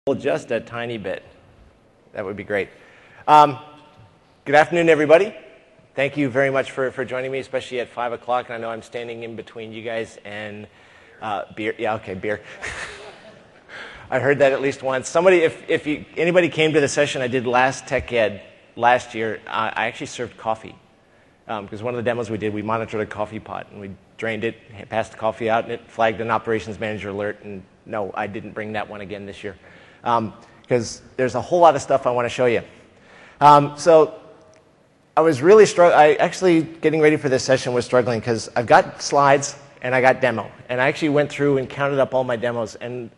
Just a tiny bit. That would be great. Good afternoon, everybody. Thank you very much for joining me, especially at 5 o'clock. And I know I'm standing in between you guys and beer. Yeah, okay, beer. I heard that at least once. Somebody, if anybody came to the session I did last Tech Ed last year, I actually served coffee. Because one of the demos we did, we monitored a coffee pot, and we drained it, passed the coffee out, and it flagged an operations manager alert. And no, I didn't bring that one again this year. Because there's a whole lot of stuff I want to show you. So I was really I actually, getting ready for this session, was struggling because I've got slides and I got demo. And I actually went through and counted up all my demos. And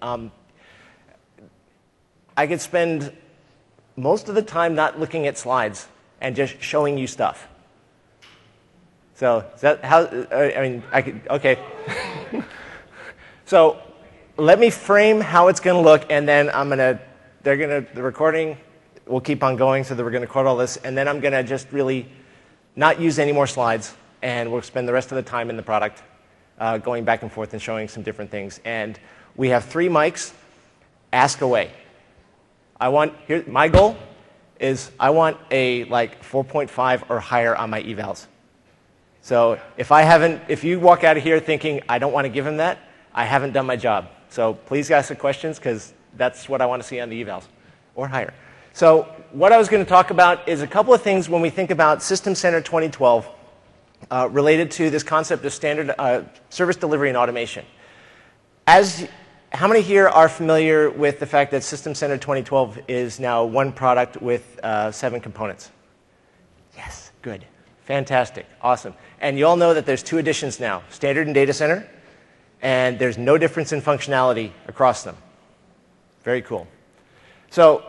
I could spend most of the time not looking at slides and just showing you stuff. So is that how, okay. So let me frame how it's going to look, and then the recording will keep on going, so that we're going to record all this, and then I'm going to just really not use any more slides, and we'll spend the rest of the time in the product going back and forth and showing some different things. And we have 3 mics. Ask away. My goal is I want a 4.5 or higher on my evals. So if you walk out of here thinking I don't want to give him that, I haven't done my job. So please ask the questions, because that's what I want to see on the evals, or higher. So what I was going to talk about is a couple of things when we think about System Center 2012 related to this concept of standard service delivery and automation. How many here are familiar with the fact that System Center 2012 is now one product with 7 components? Yes, good. Fantastic. Awesome. And you all know that there's 2 editions now, Standard and Data Center. And there's no difference in functionality across them. Very cool. So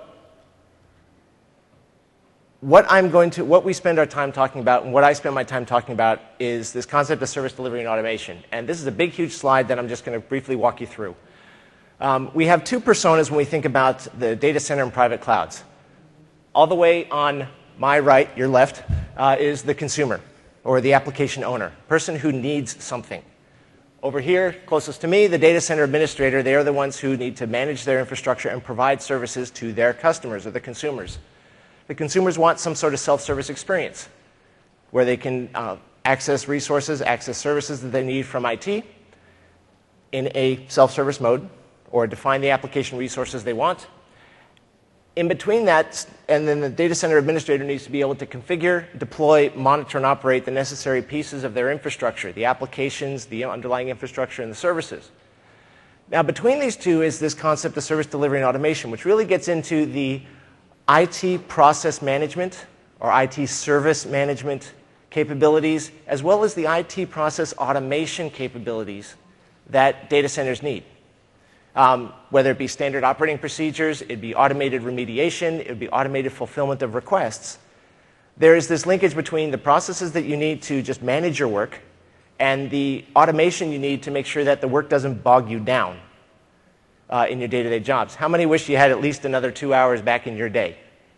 what we spend our time talking about, and what I spend my time talking about, is this concept of service delivery and automation. And this is a big, huge slide that I'm just going to briefly walk you through. We have 2 personas when we think about the data center and private clouds. All the way on my right, your left, is the consumer, or the application owner, person who needs something. Over here, closest to me, the data center administrator. They are the ones who need to manage their infrastructure and provide services to their customers, or the consumers. The consumers want some sort of self-service experience where they can access resources, access services that they need from IT in a self-service mode, or define the application resources they want. In between that, and then the data center administrator needs to be able to configure, deploy, monitor, and operate the necessary pieces of their infrastructure, the applications, the underlying infrastructure, and the services. Now, between these 2 is this concept of service delivery and automation, which really gets into the IT process management, or IT service management capabilities, as well as the IT process automation capabilities that data centers need. Whether it be standard operating procedures, it'd be automated remediation, it would be automated fulfillment of requests. There is this linkage between the processes that you need to just manage your work and the automation you need to make sure that the work doesn't bog you down in your day-to-day jobs. How many wish you had at least another 2 hours back in your day?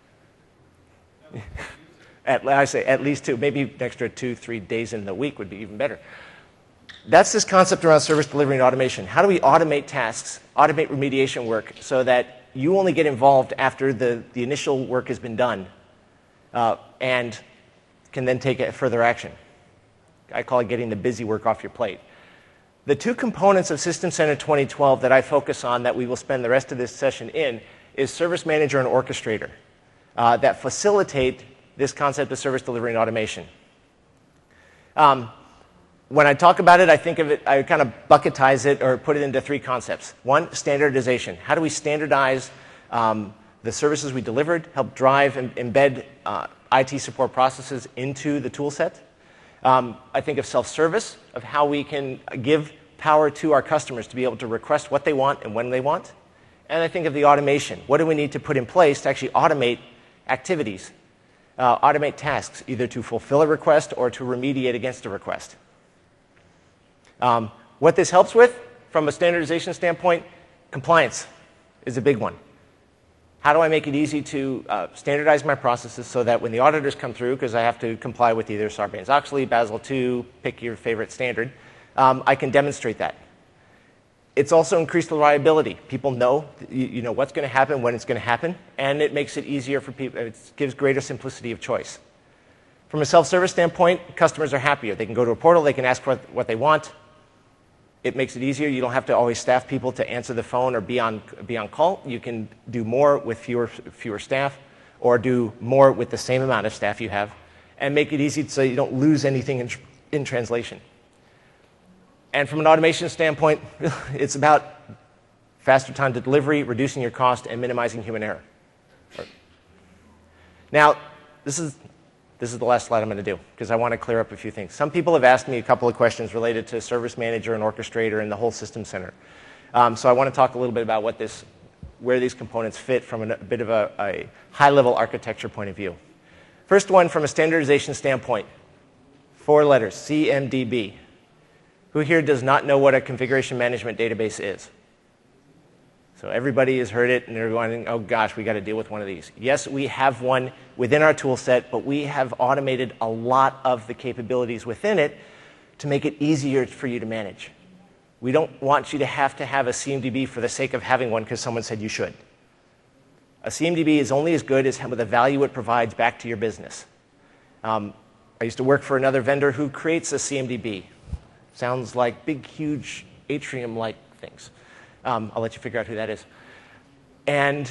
I say at least 2. Maybe an extra 2-3 days in the week would be even better. That's this concept around service delivery and automation. How do we automate tasks, automate remediation work, so that you only get involved after the initial work has been done and can then take further action? I call it getting the busy work off your plate. The 2 components of System Center 2012 that I focus on, that we will spend the rest of this session in, is Service Manager and Orchestrator that facilitate this concept of service delivery and automation. When I talk about it, I kind of bucketize it, or put it into 3 concepts. 1, standardization. How do we standardize the services we delivered, help drive and embed IT support processes into the tool set? I think of self-service, of how we can give power to our customers to be able to request what they want and when they want. And I think of the automation. What do we need to put in place to actually automate activities, automate tasks, either to fulfill a request or to remediate against a request? What this helps with, from a standardization standpoint, compliance is a big one. How do I make it easy to standardize my processes so that when the auditors come through, because I have to comply with either Sarbanes-Oxley, Basel II, pick your favorite standard, I can demonstrate that. It's also increased reliability. People know, you know what's going to happen, when it's going to happen, and it makes it easier for people. It gives greater simplicity of choice. From a self-service standpoint, customers are happier. They can go to a portal, they can ask for what they want. It makes it easier. You don't have to always staff people to answer the phone or be on call. You can do more with fewer staff, or do more with the same amount of staff you have, and make it easy so you don't lose anything in translation. And from an automation standpoint, it's about faster time to delivery, reducing your cost, and minimizing human error. Now, this is the last slide I'm going to do, because I want to clear up a few things. Some people have asked me a couple of questions related to Service Manager and Orchestrator and the whole System Center. So I want to talk a little bit about where these components fit from a bit of a high-level architecture point of view. First one, from a standardization standpoint, 4 letters, CMDB. Who here does not know what a configuration management database is? So everybody has heard it, and they're going, oh gosh, we got to deal with one of these. Yes, we have one within our tool set, but we have automated a lot of the capabilities within it to make it easier for you to manage. We don't want you to have a CMDB for the sake of having one because someone said you should. A CMDB is only as good as the value it provides back to your business. I used to work for another vendor who creates a CMDB. Sounds like big, huge atrium-like things. I'll let you figure out who that is. And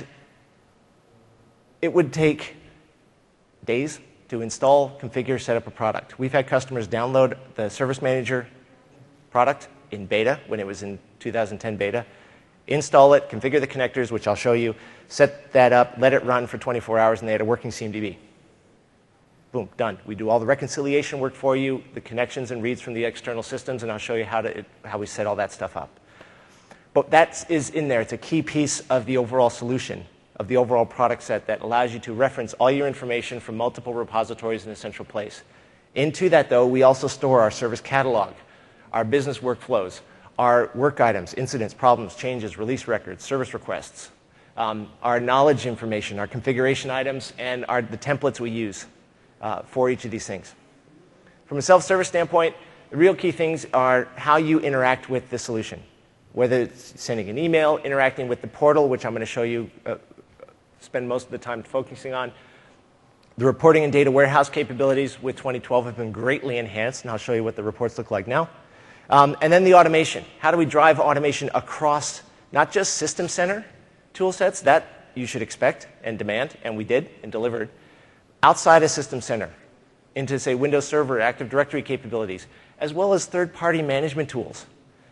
it would take days to install, configure, set up a product. We've had customers download the Service Manager product in beta, when it was in 2010 beta, install it, configure the connectors, which I'll show you, set that up, let it run for 24 hours, and they had a working CMDB. Boom, done. We do all the reconciliation work for you, the connections and reads from the external systems, and I'll show you how we set all that stuff up. But that is in there. It's a key piece of the overall solution, of the overall product set that allows you to reference all your information from multiple repositories in a central place. Into that, though, we also store our service catalog, our business workflows, our work items, incidents, problems, changes, release records, service requests, our knowledge information, our configuration items, and the templates we use for each of these things. From a self-service standpoint, the real key things are how you interact with the solution, whether it's sending an email, interacting with the portal, which I'm going to show you, spend most of the time focusing on. The reporting and data warehouse capabilities with 2012 have been greatly enhanced, and I'll show you what the reports look like now. And then the automation. How do we drive automation across not just System Center tool sets that you should expect and demand, and we did and delivered, outside of System Center into, say, Windows Server, Active Directory capabilities, as well as third-party management tools.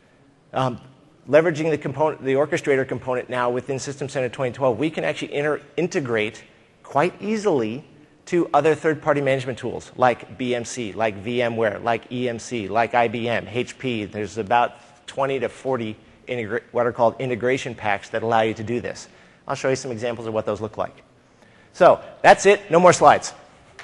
Leveraging the Orchestrator component now within System Center 2012, we can actually integrate quite easily to other third-party management tools like BMC, like VMware, like EMC, like IBM, HP. There's about 20 to 40 what are called integration packs that allow you to do this. I'll show you some examples of what those look like. So that's it. No more slides.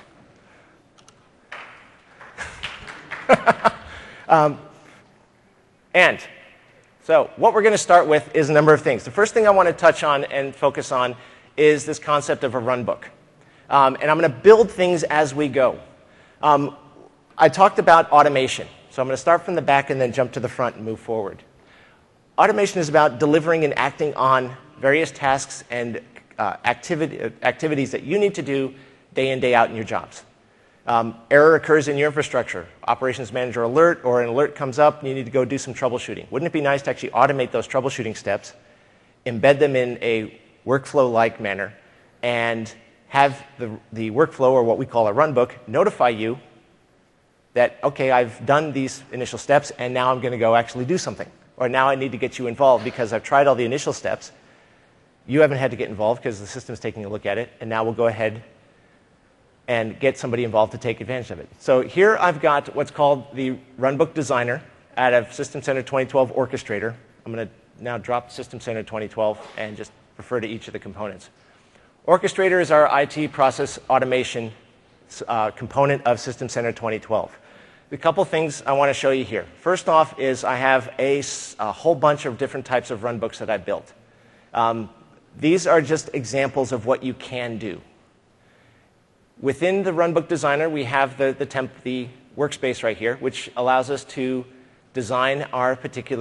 So what we're going to start with is a number of things. The first thing I want to touch on and focus on is this concept of a runbook. And I'm going to build things as we go. I talked about automation. So I'm going to start from the back and then jump to the front and move forward. Automation is about delivering and acting on various tasks and activities that you need to do day in, day out in your jobs. Error occurs in your infrastructure. Operations manager alert, or an alert comes up, and you need to go do some troubleshooting. Wouldn't it be nice to actually automate those troubleshooting steps, embed them in a workflow-like manner, and have the workflow, or what we call a runbook, notify you that, okay, I've done these initial steps, and now I'm going to go actually do something. Or now I need to get you involved because I've tried all the initial steps. You haven't had to get involved because the system's taking a look at it, and now we'll go ahead and get somebody involved to take advantage of it. So here I've got what's called the Runbook Designer out of System Center 2012 Orchestrator. I'm going to now drop System Center 2012 and just refer to each of the components. Orchestrator is our IT process automation component of System Center 2012. The couple things I want to show you here. First off is I have a whole bunch of different types of runbooks that I built. These are just examples of what you can do. Within the Runbook Designer, we have the workspace right here, which allows us to design our particular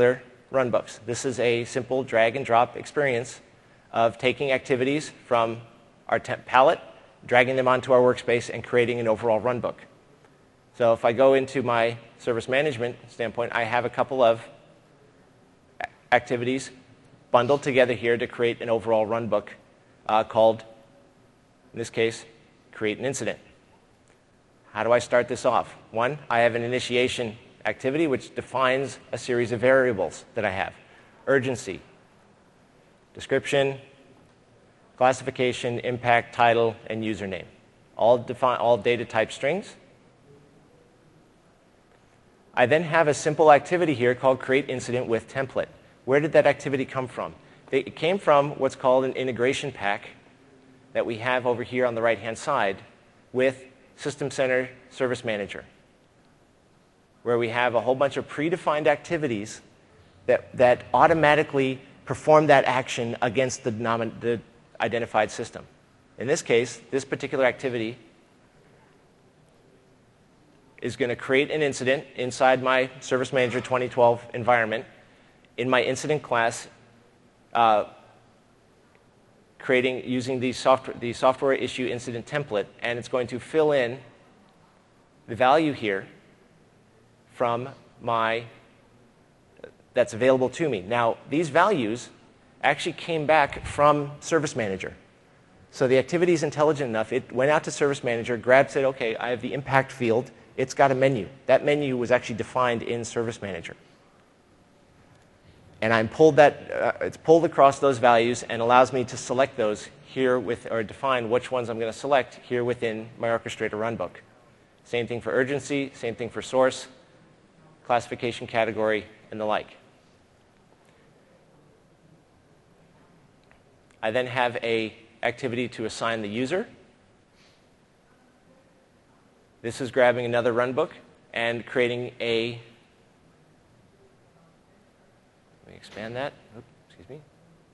runbooks. This is a simple drag and drop experience of taking activities from our temp palette, dragging them onto our workspace, and creating an overall runbook. So if I go into my service management standpoint, I have a couple of activities bundled together here to create an overall runbook called, in this case, create an incident. How do I start this off? One, I have an initiation activity which defines a series of variables that I have. Urgency, description, classification, impact, title, and username. All data type strings. I then have a simple activity here called create incident with template. Where did that activity come from? It came from what's called an integration pack that we have over here on the right-hand side with System Center Service Manager, where we have a whole bunch of predefined activities that automatically perform that action against the identified system. In this case, this particular activity is going to create an incident inside my Service Manager 2012 environment in my incident class, using the software issue incident template, and it's going to fill in the value here from that's available to me. Now, these values actually came back from Service Manager. So the activity is intelligent enough. It went out to Service Manager, grabbed, said, OK, I have the impact field. It's got a menu. That menu was actually defined in Service Manager. And it's pulled across those values and allows me to select those here or define which ones I'm going to select here within my Orchestrator runbook. Same thing for urgency, same thing for source, classification category, and the like. I then have an activity to assign the user. This is grabbing another runbook and creating a, let me expand that. Oops, excuse me.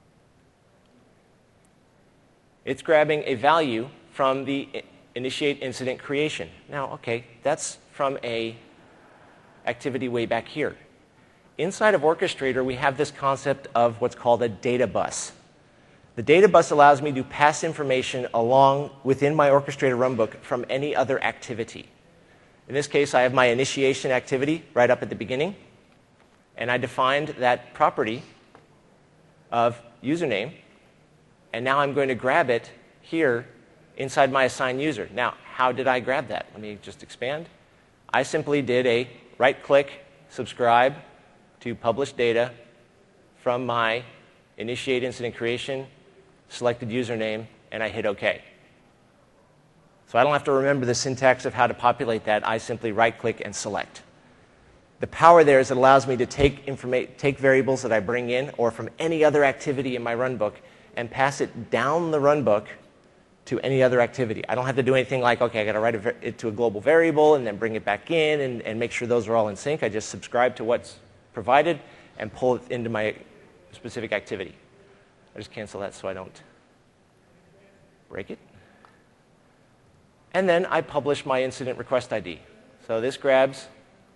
It's grabbing a value from the initiate incident creation. Now, OK, that's from a activity way back here. Inside of Orchestrator, we have this concept of what's called a data bus. The data bus allows me to pass information along within my Orchestrator runbook from any other activity. In this case, I have my initiation activity right up at the beginning, and I defined that property of username, and now I'm going to grab it here inside my assigned user. Now, how did I grab that? Let me just expand. I simply did a right-click, subscribe to publish data from my initiate incident creation, selected username, and I hit OK. So I don't have to remember the syntax of how to populate that. I simply right-click and select. The power there is it allows me to take variables that I bring in or from any other activity in my runbook and pass it down the runbook to any other activity. I don't have to do anything like, OK, I got to write it to a global variable and then bring it back in and make sure those are all in sync. I just subscribe to what's provided and pull it into my specific activity. I just cancel that so I don't break it. And then I publish my incident request ID. So this grabs,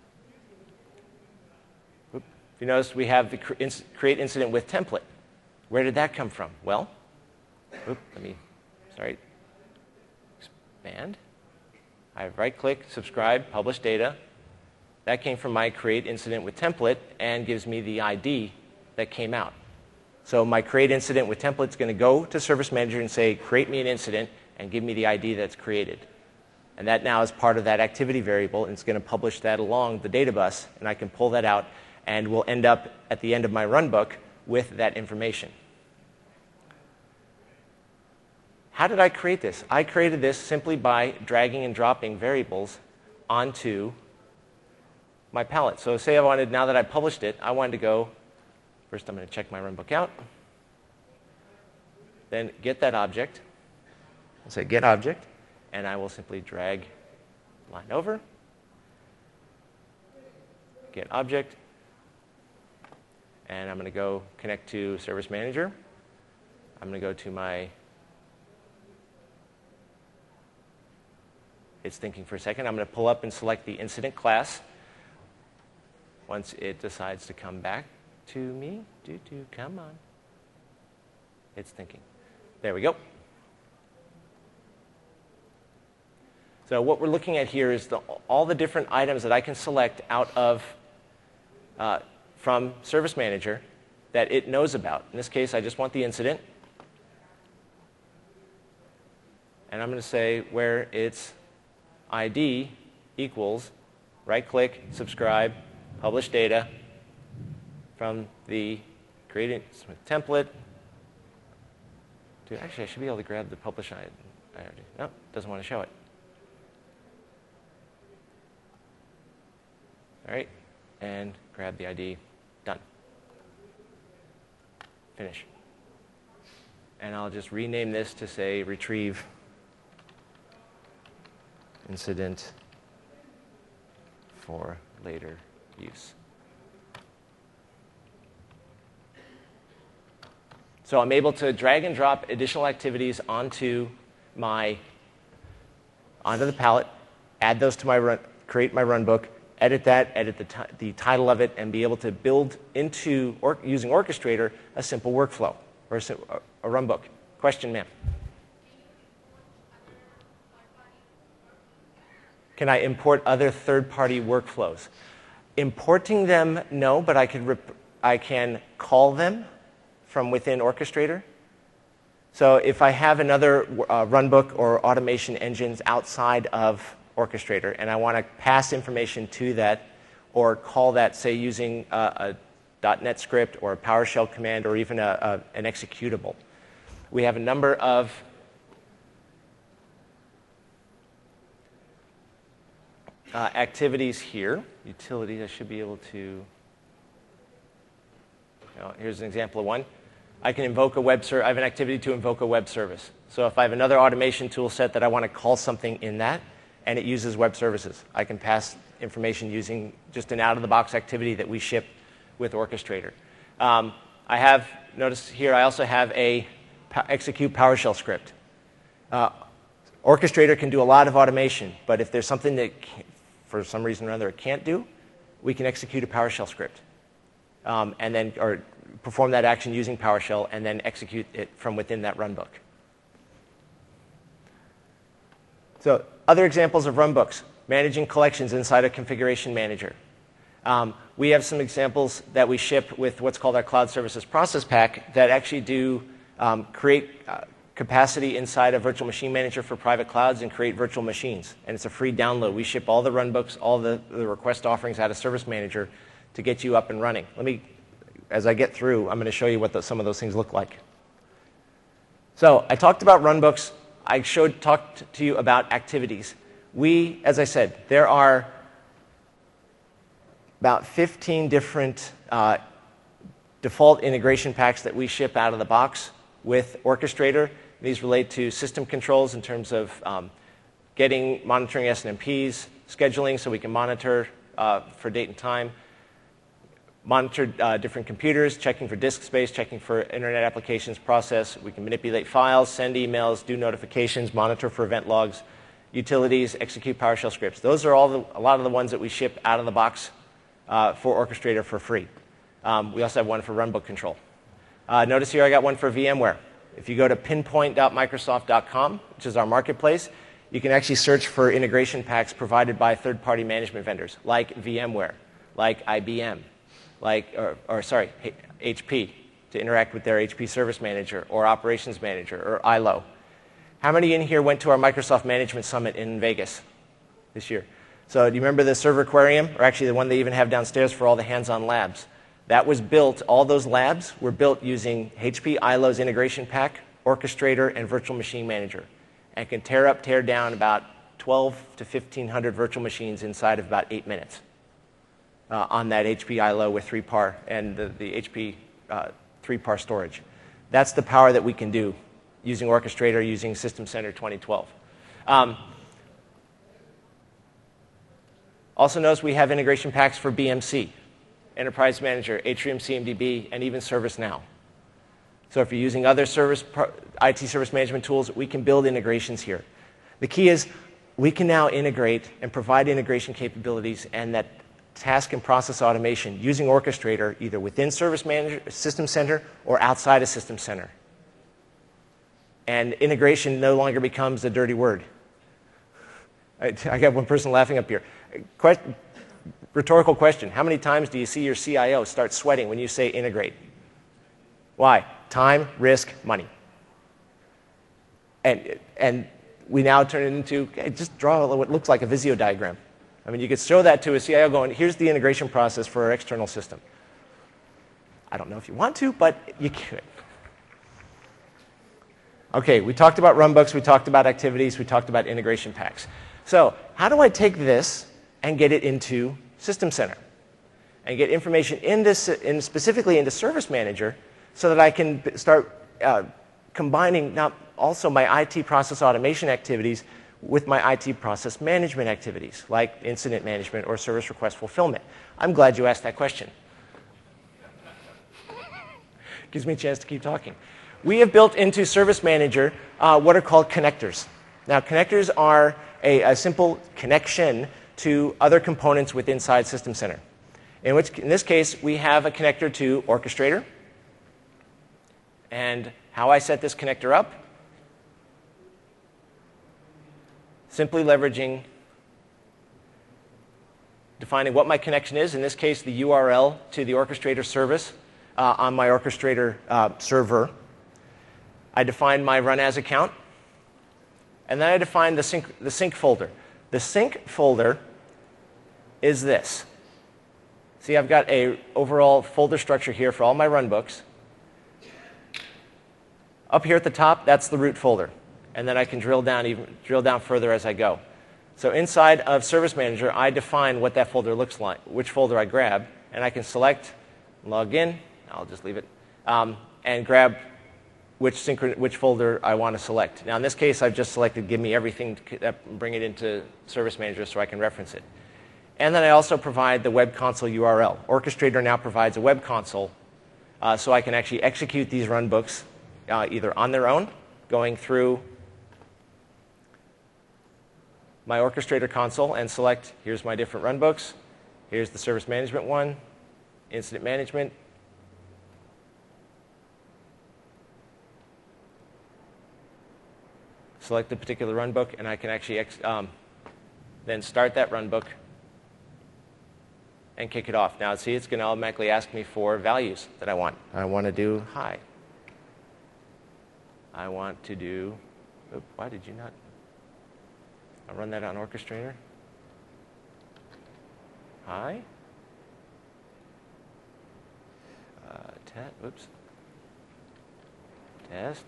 if you notice, we have the create incident with template. Where did that come from? Well, expand. I right-click, subscribe, publish data. That came from my create incident with template and gives me the ID that came out. So my create incident with template is going to go to Service Manager and say, create me an incident and give me the ID that's created. And that now is part of that activity variable, and it's going to publish that along the data bus, and I can pull that out, and we'll end up at the end of my runbook with that information. How did I create this? I created this simply by dragging and dropping variables onto my palette. So say I wanted, now that I published it, I wanted to go, first I'm going to check my runbook out, then get that object. I'll say get object, and I will simply drag line over, get object, and I'm going to go connect to Service Manager. I'm going to go to my, it's thinking for a second. I'm going to pull up and select the incident class once it decides to come back to me. Come on. It's thinking. There we go. So what we're looking at here is all the different items that I can select out of from Service Manager that it knows about. In this case, I just want the incident. And I'm going to say where its ID equals, right-click, subscribe, publish data from the creating template. Actually, I should be able to grab the publish ID. No, doesn't want to show it. All right, and grab the ID. Done. Finish. And I'll just rename this to say retrieve incident for later use. So I'm able to drag and drop additional activities onto the palette, add those to my run, create my runbook, edit that, edit the title of it, and be able to build into, using Orchestrator, a simple workflow or a runbook. Question, ma'am? Can I import other third-party workflows? Importing them, no, but I can call them from within Orchestrator. So if I have another runbook or automation engines outside of Orchestrator and I want to pass information to that or call that, say, using a .NET script or a PowerShell command or even an executable, we have a number of activities here. Utilities, I should be able to. Here's an example of one. I can invoke a web service. I have an activity to invoke a web service. So if I have another automation tool set that I want to call something in that, and it uses web services, I can pass information using just an out-of-the-box activity that we ship with Orchestrator. I have, notice here, I also have a execute PowerShell script. Orchestrator can do a lot of automation, but if there's something that, for some reason or other, it can't do, we can execute a PowerShell script. And then, or perform that action using PowerShell and then execute it from within that runbook. So other examples of runbooks, managing collections inside a configuration manager. We have some examples that we ship with what's called our Cloud Services Process Pack that actually do create capacity inside a virtual machine manager for private clouds and create virtual machines. And it's a free download. We ship all the runbooks, all the request offerings out of Service Manager to get you up and running. As I get through, I'm going to show you what some of those things look like. So I talked about runbooks. I talked to you about activities. As I said, there are about 15 different default integration packs that we ship out of the box with Orchestrator. These relate to system controls in terms of monitoring SNMPs, scheduling so we can monitor for date and time, monitor different computers, checking for disk space, checking for internet applications process. We can manipulate files, send emails, do notifications, monitor for event logs, utilities, execute PowerShell scripts. Those are a lot of the ones that we ship out of the box for Orchestrator for free. We also have one for runbook control. Notice here I got one for VMware. If you go to pinpoint.microsoft.com, which is our marketplace, you can actually search for integration packs provided by third-party management vendors like VMware, like IBM, HP, to interact with their HP Service Manager or Operations Manager or ILO. How many in here went to our Microsoft Management Summit in Vegas this year? So do you remember the server aquarium, or actually the one they even have downstairs for all the hands-on labs? That was built, all those labs were built using HP ILO's integration pack, Orchestrator, and Virtual Machine Manager, and can tear up, tear down about 12 to 1,500 virtual machines inside of about 8 minutes on that HP ILO with 3PAR and the HP 3PAR storage. That's the power that we can do using Orchestrator, using System Center 2012. Also notice we have integration packs for BMC, Enterprise Manager, Atrium CMDB, and even ServiceNow. So if you're using other IT service management tools, we can build integrations here. The key is we can now integrate and provide integration capabilities, and that task and process automation using Orchestrator either within Service Manager, System Center, or outside of System Center. And integration no longer becomes a dirty word. I got one person laughing up here. Rhetorical question. How many times do you see your CIO start sweating when you say integrate? Why? Time, risk, money. And we now turn it into, okay, just draw what looks like a Visio diagram. I mean, you could show that to a CIO going, here's the integration process for our external system. I don't know if you want to, but you could. Okay, we talked about runbooks, we talked about activities, we talked about integration packs. So how do I take this and get it into System Center and get information specifically into Service Manager so that I can start combining not also my IT process automation activities with my IT process management activities, like incident management or service request fulfillment? I'm glad you asked that question. Gives me a chance to keep talking. We have built into Service Manager what are called connectors. Now, connectors are a simple connection to other components within System Center. In this case, we have a connector to Orchestrator. And how I set this connector up? Simply leveraging, defining what my connection is, in this case, the URL to the Orchestrator service on my Orchestrator server. I define my run as account, and then I define the sync folder. The sync folder is this. See, I've got an overall folder structure here for all my runbooks. Up here at the top, that's the root folder. And then I can drill down further as I go. So inside of Service Manager, I define what that folder looks like, which folder I grab, and I can select, log in, I'll just leave it, and grab which folder I want to select. Now in this case, I've just selected give me everything, bring it into Service Manager so I can reference it. And then I also provide the web console URL. Orchestrator now provides a web console so I can actually execute these runbooks either on their own, going through my Orchestrator console and select, here's my different runbooks, here's the service management one, incident management. Select a particular runbook, and I can actually then start that runbook and kick it off. Now, see, it's going to automatically ask me for values that I want. I want to do high. I want to do, why did you not? I'll run that on Orchestrator. High. Oops. Test.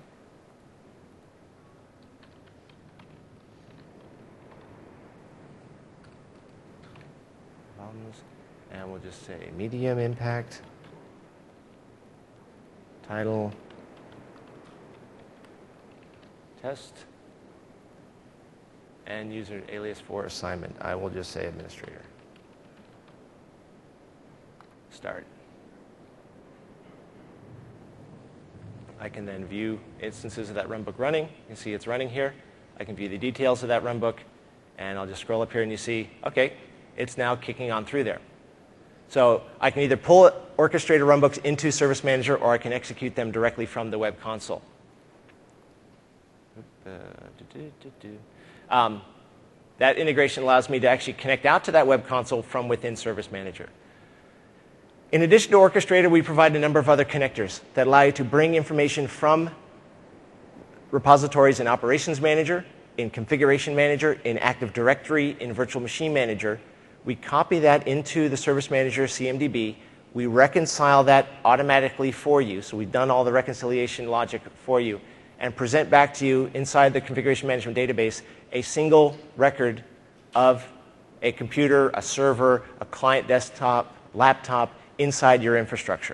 Problems. And we'll just say medium impact. Title. Test. And user alias for assignment. I will just say administrator. Start. I can then view instances of that runbook running. You can see it's running here. I can view the details of that runbook. And I'll just scroll up here and you see, OK, it's now kicking on through there. So I can either pull Orchestrator runbooks into Service Manager, or I can execute them directly from the web console. That integration allows me to actually connect out to that web console from within Service Manager. In addition to Orchestrator, we provide a number of other connectors that allow you to bring information from repositories in Operations Manager, in Configuration Manager, in Active Directory, in Virtual Machine Manager. We copy that into the Service Manager CMDB. We reconcile that automatically for you. So we've done all the reconciliation logic for you, and present back to you inside the Configuration Management database a single record of a computer, a server, a client desktop, laptop inside your infrastructure.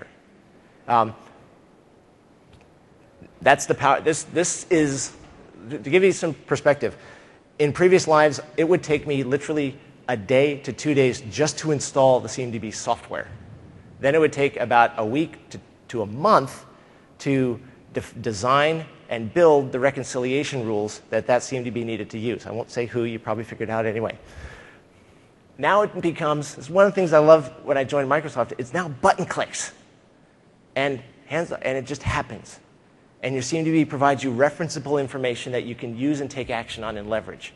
That's the power. This is, to give you some perspective, in previous lives, it would take me literally a day to 2 days just to install the CMDB software. Then it would take about a week to a month to design and build the reconciliation rules that CMDB needed to use. I won't say who, you probably figured out anyway. Now it becomes, it's one of the things I love when I joined Microsoft, it's now button clicks. And it just happens. And your CMDB provides you referenceable information that you can use and take action on and leverage.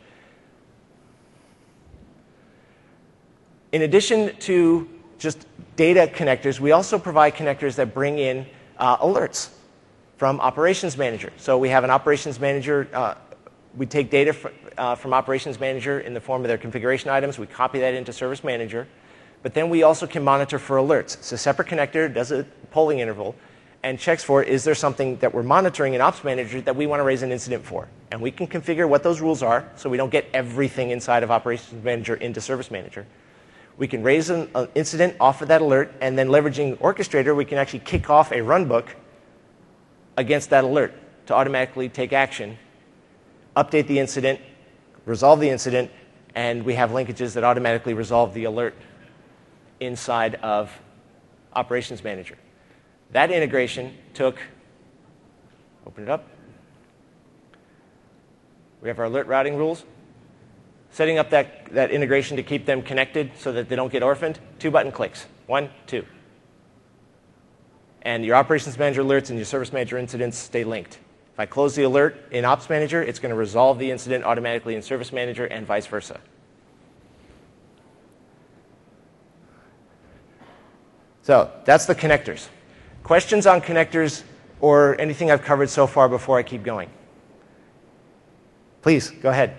In addition to just data connectors, we also provide connectors that bring in alerts from Operations Manager. So we have an Operations Manager. We take data from Operations Manager in the form of their configuration items. We copy that into Service Manager. But then we also can monitor for alerts. It's a separate connector, does a polling interval, and checks for, is there something that we're monitoring in Ops Manager that we want to raise an incident for? And we can configure what those rules are so we don't get everything inside of Operations Manager into Service Manager. We can raise an incident off of that alert, and then leveraging Orchestrator, we can actually kick off a runbook against that alert to automatically take action, update the incident, resolve the incident, and we have linkages that automatically resolve the alert inside of Operations Manager. That integration took, open it up. We have our alert routing rules. Setting up that integration to keep them connected so that they don't get orphaned, 2 button clicks. 1, 2. And your Operations Manager alerts and your Service Manager incidents stay linked. If I close the alert in Ops Manager, it's going to resolve the incident automatically in Service Manager and vice versa. So that's the connectors. Questions on connectors or anything I've covered so far before I keep going? Please, go ahead.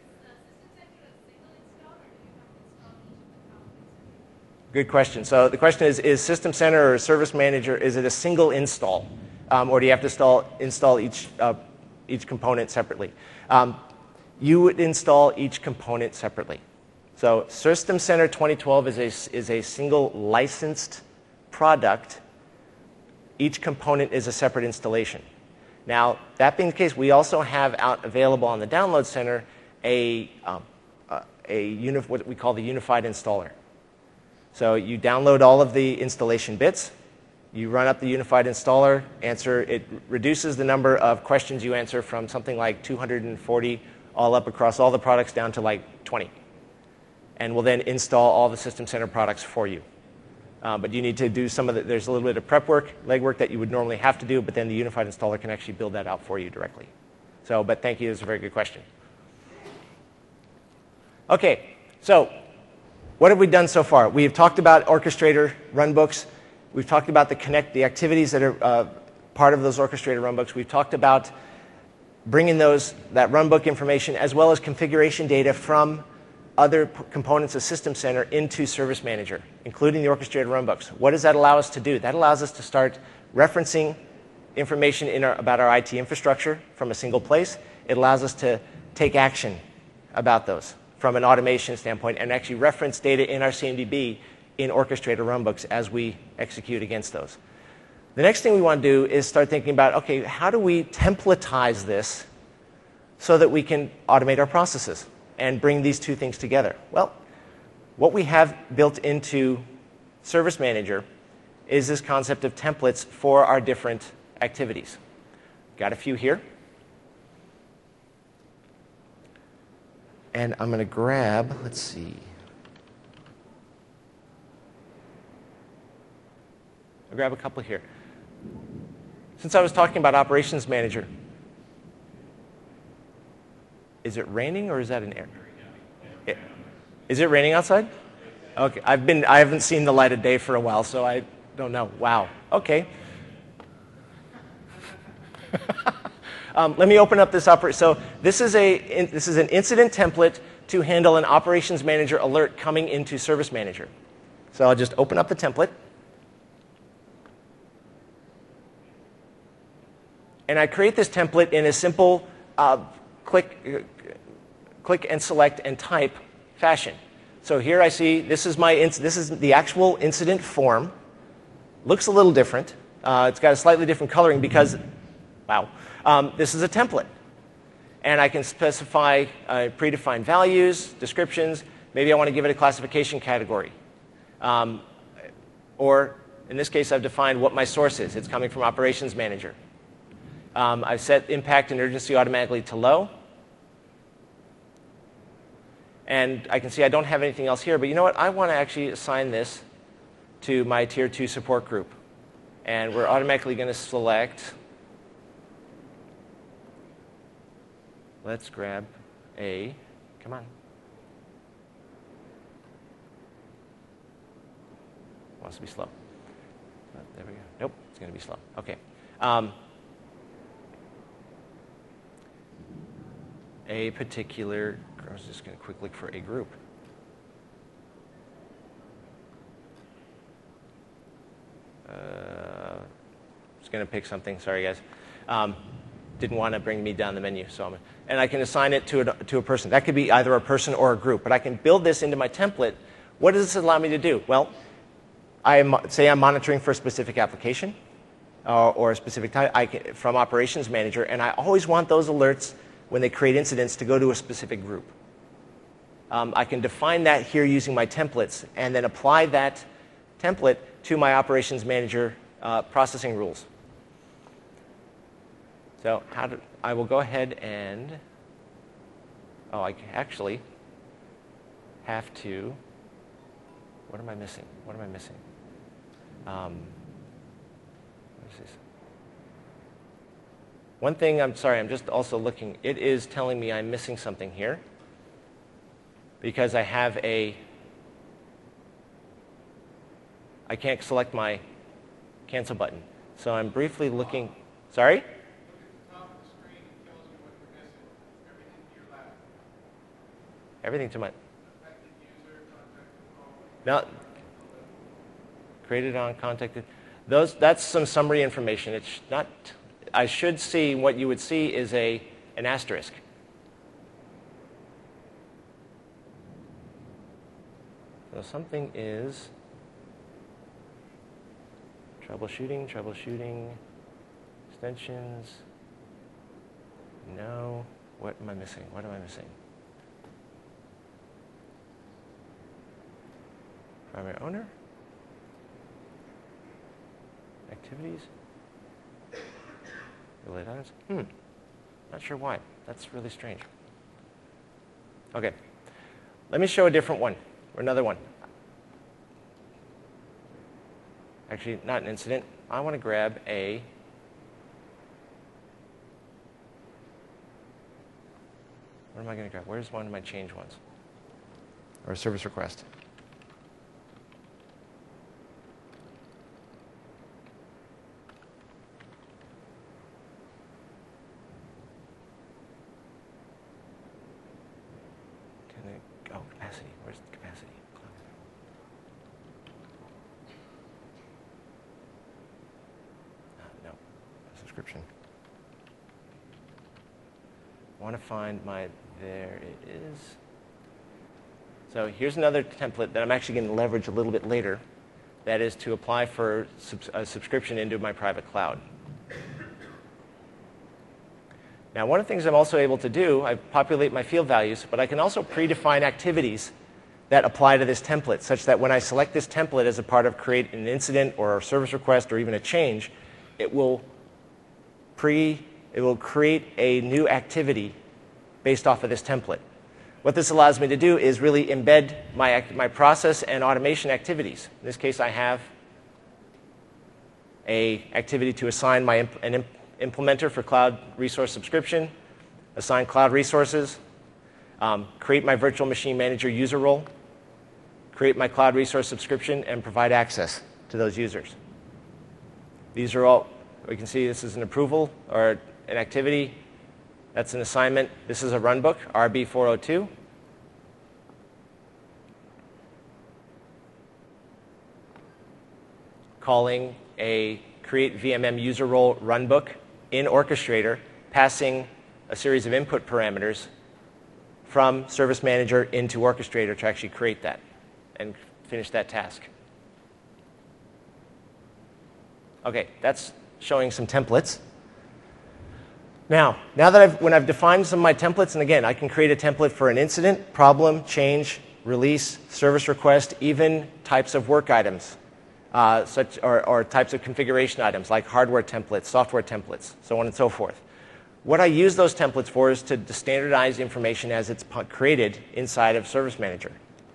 Good question. So the question is System Center or Service Manager, is it a single install? Or do you have to install each component separately? You would install each component separately. So System Center 2012 is a single licensed product. Each component is a separate installation. Now, that being the case, we also have out available on the Download Center what we call the Unified Installer. So you download all of the installation bits. You run up the Unified Installer, it reduces the number of questions you answer from something like 240 all up across all the products down to like 20. And will then install all the System Center products for you. But you need to do there's a little bit of prep work, legwork that you would normally have to do, but then the Unified Installer can actually build that out for you directly. But thank you, it's a very good question. Okay, so what have we done so far? We have talked about Orchestrator runbooks. We've talked about the activities that are part of those Orchestrator runbooks. We've talked about bringing that runbook information as well as configuration data from other components of System Center into Service Manager, including the Orchestrator runbooks. What does that allow us to do? That allows us to start referencing information about our IT infrastructure from a single place. It allows us to take action about those from an automation standpoint and actually reference data in our CMDB in Orchestrator runbooks as we execute against those. The next thing we want to do is start thinking about, okay, how do we templatize this so that we can automate our processes and bring these two things together? Well, what we have built into Service Manager is this concept of templates for our different activities. Got a few here. And I'm going to grab, let's see. I'll grab a couple here. Since I was talking about Operations Manager, is it raining or is that an error? Is it raining outside? Okay, I haven't seen the light of day for a while, so I don't know. Wow. Okay. Let me open up this So this is an incident template to handle an Operations Manager alert coming into Service Manager. So I'll just open up the template. And I create this template in a simple click and select and type fashion. So here I see this is the actual incident form. Looks a little different. It's got a slightly different coloring because, wow, this is a template. And I can specify predefined values, descriptions. Maybe I want to give it a classification category. Or in this case, I've defined what my source is. It's coming from Operations Manager. I've set impact and urgency automatically to low. And I can see I don't have anything else here, but you know what? I want to actually assign this to my Tier 2 support group. And we're automatically going to select, let's grab a, come on. Wants to be slow. There we go. Nope, it's going to be slow. Okay. A particular, I was just going to quick look for a group. Just going to pick something. Sorry, guys. Didn't want to bring me down the menu, so and I can assign it to a person. That could be either a person or a group, but I can build this into my template. What does this allow me to do? Well, say I'm monitoring for a specific application or a specific type from Operations Manager, and I always want those alerts when they create incidents to go to a specific group. I can define that here using my templates and then apply that template to my Operations Manager processing rules. So I will go ahead and, I actually have to, what am I missing? What am I missing? What is this? One thing, I'm sorry, I'm just also looking. It is telling me I'm missing something here because I have I can't select my cancel button. So I'm briefly looking. Sorry? Look at the top of the screen. It tells you what you're missing. Everything to your left. Everything to my. Affected user, contacted. No. Created on, contacted. That's some summary information. It's not. I should see, what you would see is an asterisk. So something is troubleshooting, extensions. No. What am I missing? What am I missing? Primary owner. Activities. Related items? Not sure why. That's really strange. Okay. Let me show a different one, or another one. Actually, not an incident. I want to grab a what am I going to grab? Where's one of my change ones? Or a service request. Capacity. Where's the capacity? No. Subscription. I want to find my, there it is. So here's another template that I'm actually going to leverage a little bit later. That is to apply for a subscription into my private cloud. Now, one of the things I'm also able to do, I populate my field values, but I can also predefine activities that apply to this template, such that when I select this template as a part of create an incident or a service request or even a change, it will create a new activity based off of this template. What this allows me to do is really embed my process and automation activities. In this case, I have an activity to assign an implementer for cloud resource subscription, assign cloud resources, create my virtual machine manager user role, create my cloud resource subscription, and provide access to those users. These are all, we can see this is an approval or an activity. That's an assignment. This is a runbook, RB402. Calling a create VMM user role runbook in Orchestrator, passing a series of input parameters from Service Manager into Orchestrator to actually create that and finish that task. Okay, that's showing some templates. Now that when I've defined some of my templates, and again, I can create a template for an incident, problem, change, release, service request, even types of work items, or types of configuration items like hardware templates, software templates, so on and so forth. What I use those templates for is to standardize information as it's created inside of Service Manager.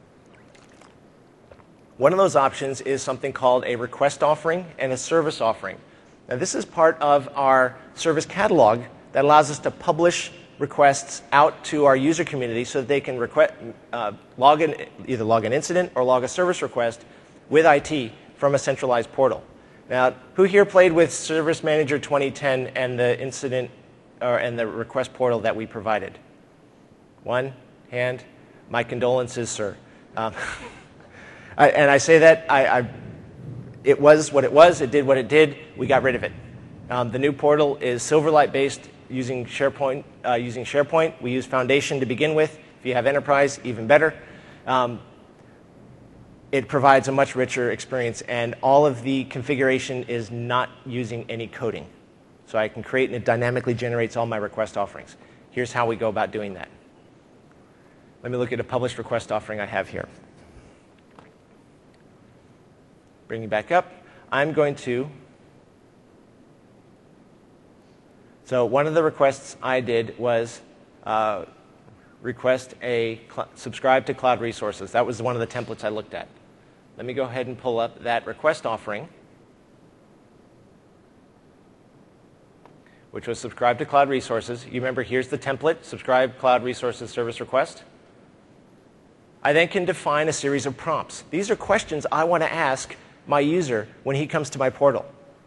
One of those options is something called a request offering and a service offering. Now, this is part of our service catalog that allows us to publish requests out to our user community so that they can either log an incident or log a service request with IT from a centralized portal. Now, who here played with Service Manager 2010 and the incident and the request portal that we provided? One hand. My condolences, sir. And I say that it was what it was. It did what it did. We got rid of it. The new portal is Silverlight based using SharePoint. We use Foundation to begin with. If you have Enterprise, even better. It provides a much richer experience, and all of the configuration is not using any coding. So I can create, and it dynamically generates all my request offerings. Here's how we go about doing that. Let me look at a published request offering I have here. Bring it back up. I'm going to. So one of the requests I did was request a subscribe to cloud resources. That was one of the templates I looked at. Let me go ahead and pull up that request offering, which was subscribe to cloud resources. You remember, here's the template, subscribe cloud resources service request. I then can define a series of prompts. These are questions I want to ask my user when he comes to my portal.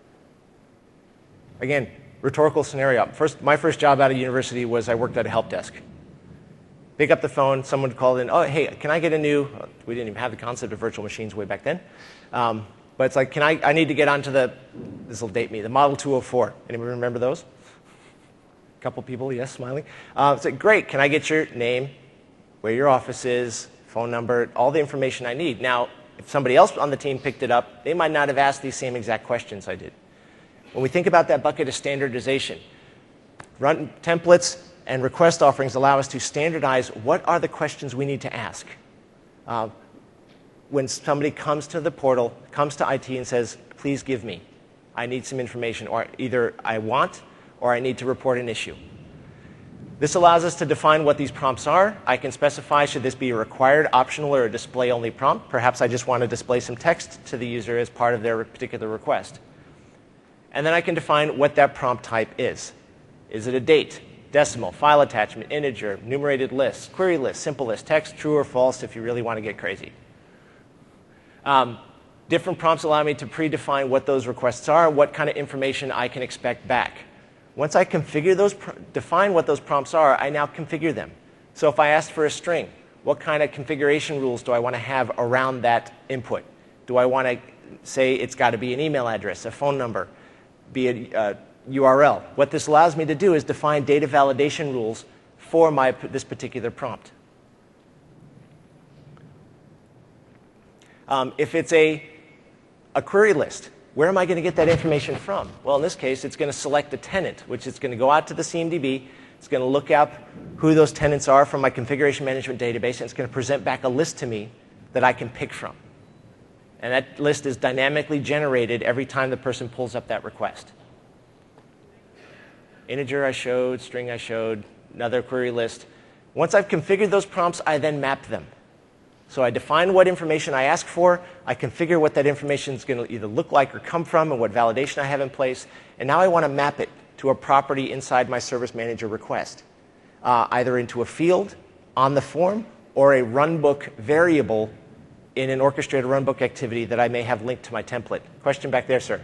Again, rhetorical scenario. My first job out of university was I worked at a help desk. Pick up the phone, someone called in, oh, hey, can I get a new, we didn't even have the concept of virtual machines way back then. But it's like, I need to get onto this will date me, the Model 204. Anyone remember those? A couple people, yes, smiling. It's like, great, can I get your name, where your office is, phone number, all the information I need. Now, if somebody else on the team picked it up, they might not have asked these same exact questions I did. When we think about that bucket of standardization, run templates and request offerings allow us to standardize what are the questions we need to ask. When somebody comes to the portal, comes to IT and says, please give me, I need some information, or either I want or I need to report an issue. This allows us to define what these prompts are. I can specify, should this be a required, optional, or a display-only prompt? Perhaps I just want to display some text to the user as part of their particular request. And then I can define what that prompt type is. Is it a date, decimal, file attachment, integer, enumerated list, query list, simple list, text, true or false if you really want to get crazy. Different prompts allow me to predefine what those requests are, what kind of information I can expect back. Once I configure those, define what those prompts are, I now configure them. So if I ask for a string, what kind of configuration rules do I want to have around that input? Do I want to say it's got to be an email address, a phone number, be a URL? What this allows me to do is define data validation rules for this particular prompt. If it's a query list, where am I going to get that information from? Well, in this case, it's going to select a tenant, which is going to go out to the CMDB. It's going to look up who those tenants are from my configuration management database, and it's going to present back a list to me that I can pick from. And that list is dynamically generated every time the person pulls up that request. Integer I showed, string I showed, another query list. Once I've configured those prompts, I then map them. So I define what information I ask for, I configure what that information is going to either look like or come from, and what validation I have in place, and now I want to map it to a property inside my Service Manager request, either into a field on the form or a runbook variable in an orchestrated runbook activity that I may have linked to my template. Question back there, sir.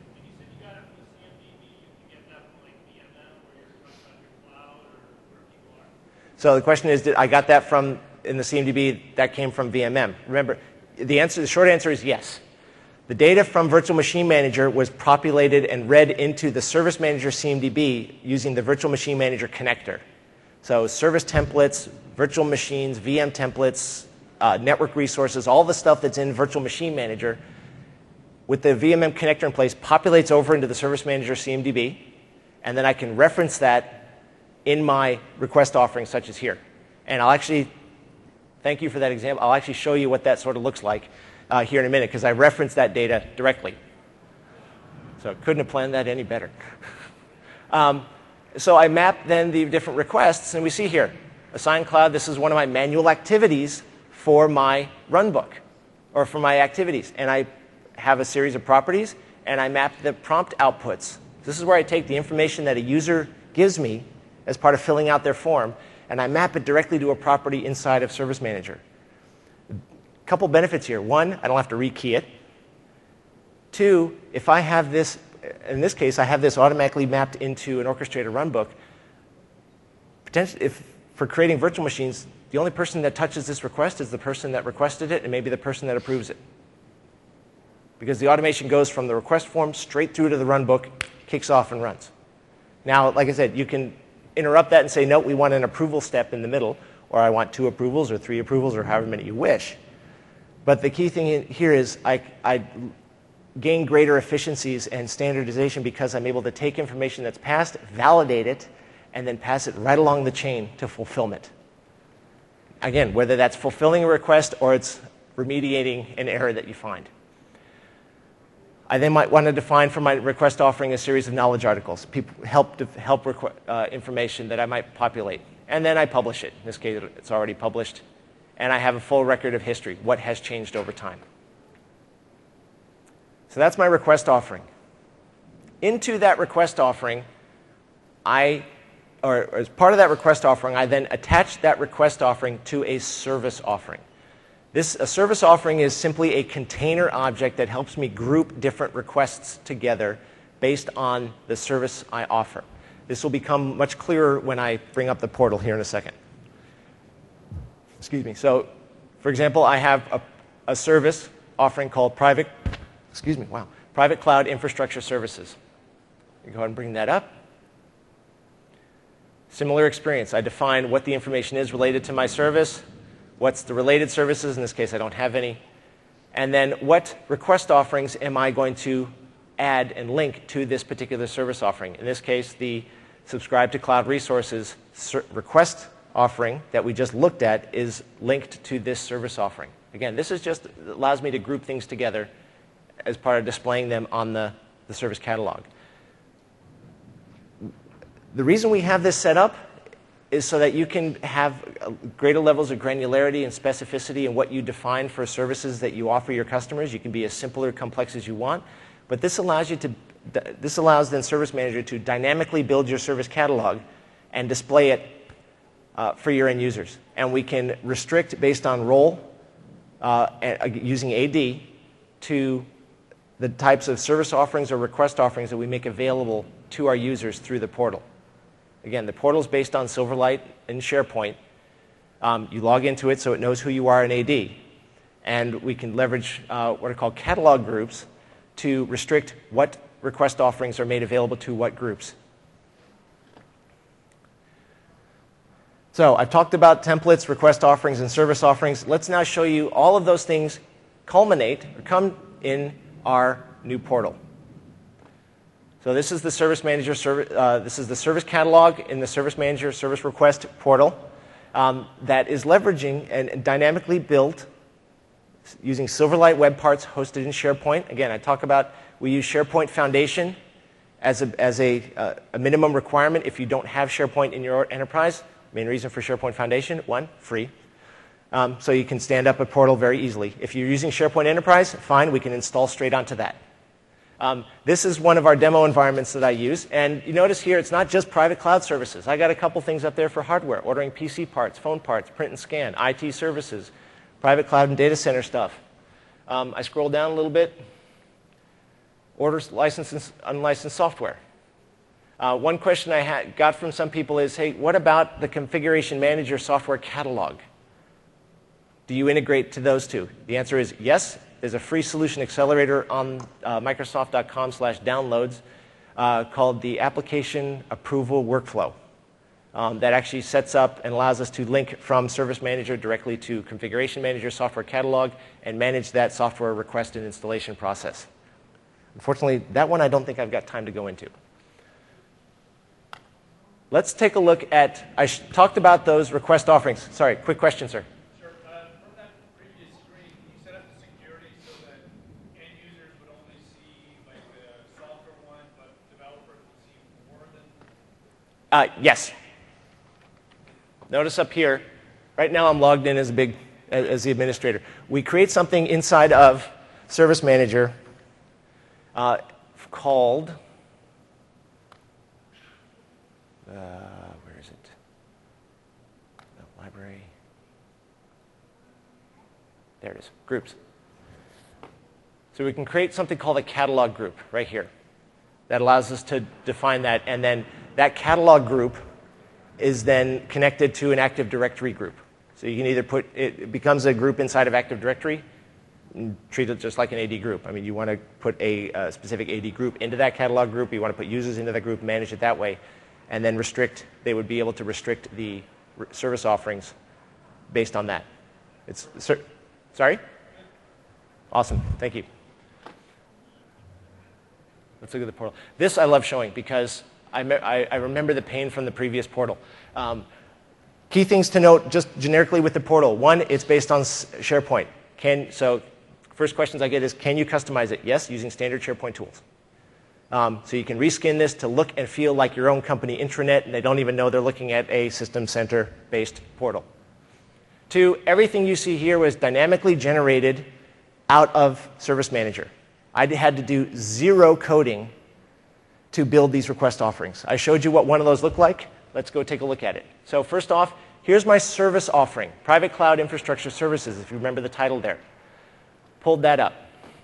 So the question is, I got that from in the CMDB, that came from VMM. Remember, the short answer is yes. The data from Virtual Machine Manager was populated and read into the Service Manager CMDB using the Virtual Machine Manager connector. So service templates, virtual machines, VM templates, network resources, all the stuff that's in Virtual Machine Manager with the VMM connector in place populates over into the Service Manager CMDB, and then I can reference that in my request offerings such as here. And I'll actually, thank you for that example, I'll actually show you what that sort of looks like here in a minute, because I reference that data directly. So couldn't have planned that any better. So I map then the different requests, and we see here, assign cloud, this is one of my manual activities for my runbook, or for my activities. And I have a series of properties, and I map the prompt outputs. This is where I take the information that a user gives me as part of filling out their form, and I map it directly to a property inside of Service Manager. A couple benefits here. One, I don't have to rekey it. Two, if I have this, in this case, I have this automatically mapped into an orchestrator runbook. Potentially, for creating virtual machines, the only person that touches this request is the person that requested it and maybe the person that approves it. Because the automation goes from the request form straight through to the runbook, kicks off and runs. Now, like I said, you can interrupt that and say, no, we want an approval step in the middle, or I want 2 approvals or 3 approvals or however many you wish. But the key thing here is I gain greater efficiencies and standardization because I'm able to take information that's passed, validate it, and then pass it right along the chain to fulfillment. Again, whether that's fulfilling a request or it's remediating an error that you find. I then might want to define for my request offering a series of knowledge articles, help information that I might populate. And then I publish it. In this case, it's already published. And I have a full record of history, what has changed over time. So that's my request offering. Into that request offering, or as part of that request offering, I then attach that request offering to a service offering. A service offering is simply a container object that helps me group different requests together based on the service I offer. This will become much clearer when I bring up the portal here in a second. Excuse me. So, for example, I have a service offering called Private Cloud Infrastructure Services. You go ahead and bring that up. Similar experience. I define what the information is related to my service, what's the related services. In this case, I don't have any. And then what request offerings am I going to add and link to this particular service offering? In this case, the Subscribe to Cloud Resources request offering that we just looked at is linked to this service offering. Again, this is just allows me to group things together as part of displaying them on the service catalog. The reason we have this set up is so that you can have greater levels of granularity and specificity in what you define for services that you offer your customers. You can be as simple or complex as you want, but this allows then Service Manager to dynamically build your service catalog and display it for your end users. And we can restrict based on role using AD to the types of service offerings or request offerings that we make available to our users through the portal. Again, the portal is based on Silverlight and SharePoint. You log into it so it knows who you are in AD. And we can leverage what are called catalog groups to restrict what request offerings are made available to what groups. So I've talked about templates, request offerings, and service offerings. Let's now show you all of those things culminate or come in our new portal. So this is the Service Manager, this is the service catalog in the Service Manager Service Request portal that is leveraging and dynamically built using Silverlight Web Parts hosted in SharePoint. Again, I talk about we use SharePoint Foundation as a minimum requirement if you don't have SharePoint in your enterprise. Main reason for SharePoint Foundation, one, free. So you can stand up a portal very easily. If you're using SharePoint Enterprise, fine, we can install straight onto that. This is one of our demo environments that I use. And you notice here, it's not just private cloud services. I got a couple things up there for hardware, ordering PC parts, phone parts, print and scan, IT services, private cloud and data center stuff. I scroll down a little bit. Orders licensed and unlicensed software. One question I got from some people is, hey, what about the Configuration Manager software catalog? Do you integrate to those two? The answer is yes. There's a free solution accelerator on Microsoft.com/downloads called the Application Approval Workflow that actually sets up and allows us to link from Service Manager directly to Configuration Manager software catalog and manage that software request and installation process. Unfortunately, that one I don't think I've got time to go into. Let's take a look at, I talked about those request offerings. Sorry, quick question, sir. Sure. From that previous screen, can you set up the security so that end users would only see like the software one, but developers would see more than? Yes. Notice up here, right now I'm logged in as the administrator. We create something inside of Service Manager called, where is it? No, library. There it is, groups. So we can create something called a catalog group right here that allows us to define that, and then that catalog group is then connected to an Active Directory group. So you can either put, it becomes a group inside of Active Directory, and treat it just like an AD group. I mean, you want to put a specific AD group into that catalog group, you want to put users into that group, manage it that way, and then restrict, they would be able to restrict the service offerings based on that. Sorry? Awesome, thank you. Let's look at the portal. This I love showing because I remember the pain from the previous portal. Key things to note just generically with the portal. One, it's based on SharePoint. So first questions I get is, can you customize it? Yes, using standard SharePoint tools. So you can reskin this to look and feel like your own company intranet, and they don't even know they're looking at a System Center-based portal. Two, everything you see here was dynamically generated out of Service Manager. I had to do zero coding to build these request offerings. I showed you what one of those looked like. Let's go take a look at it. So first off, here's my service offering, Private Cloud Infrastructure Services, if you remember the title there. Pulled that up.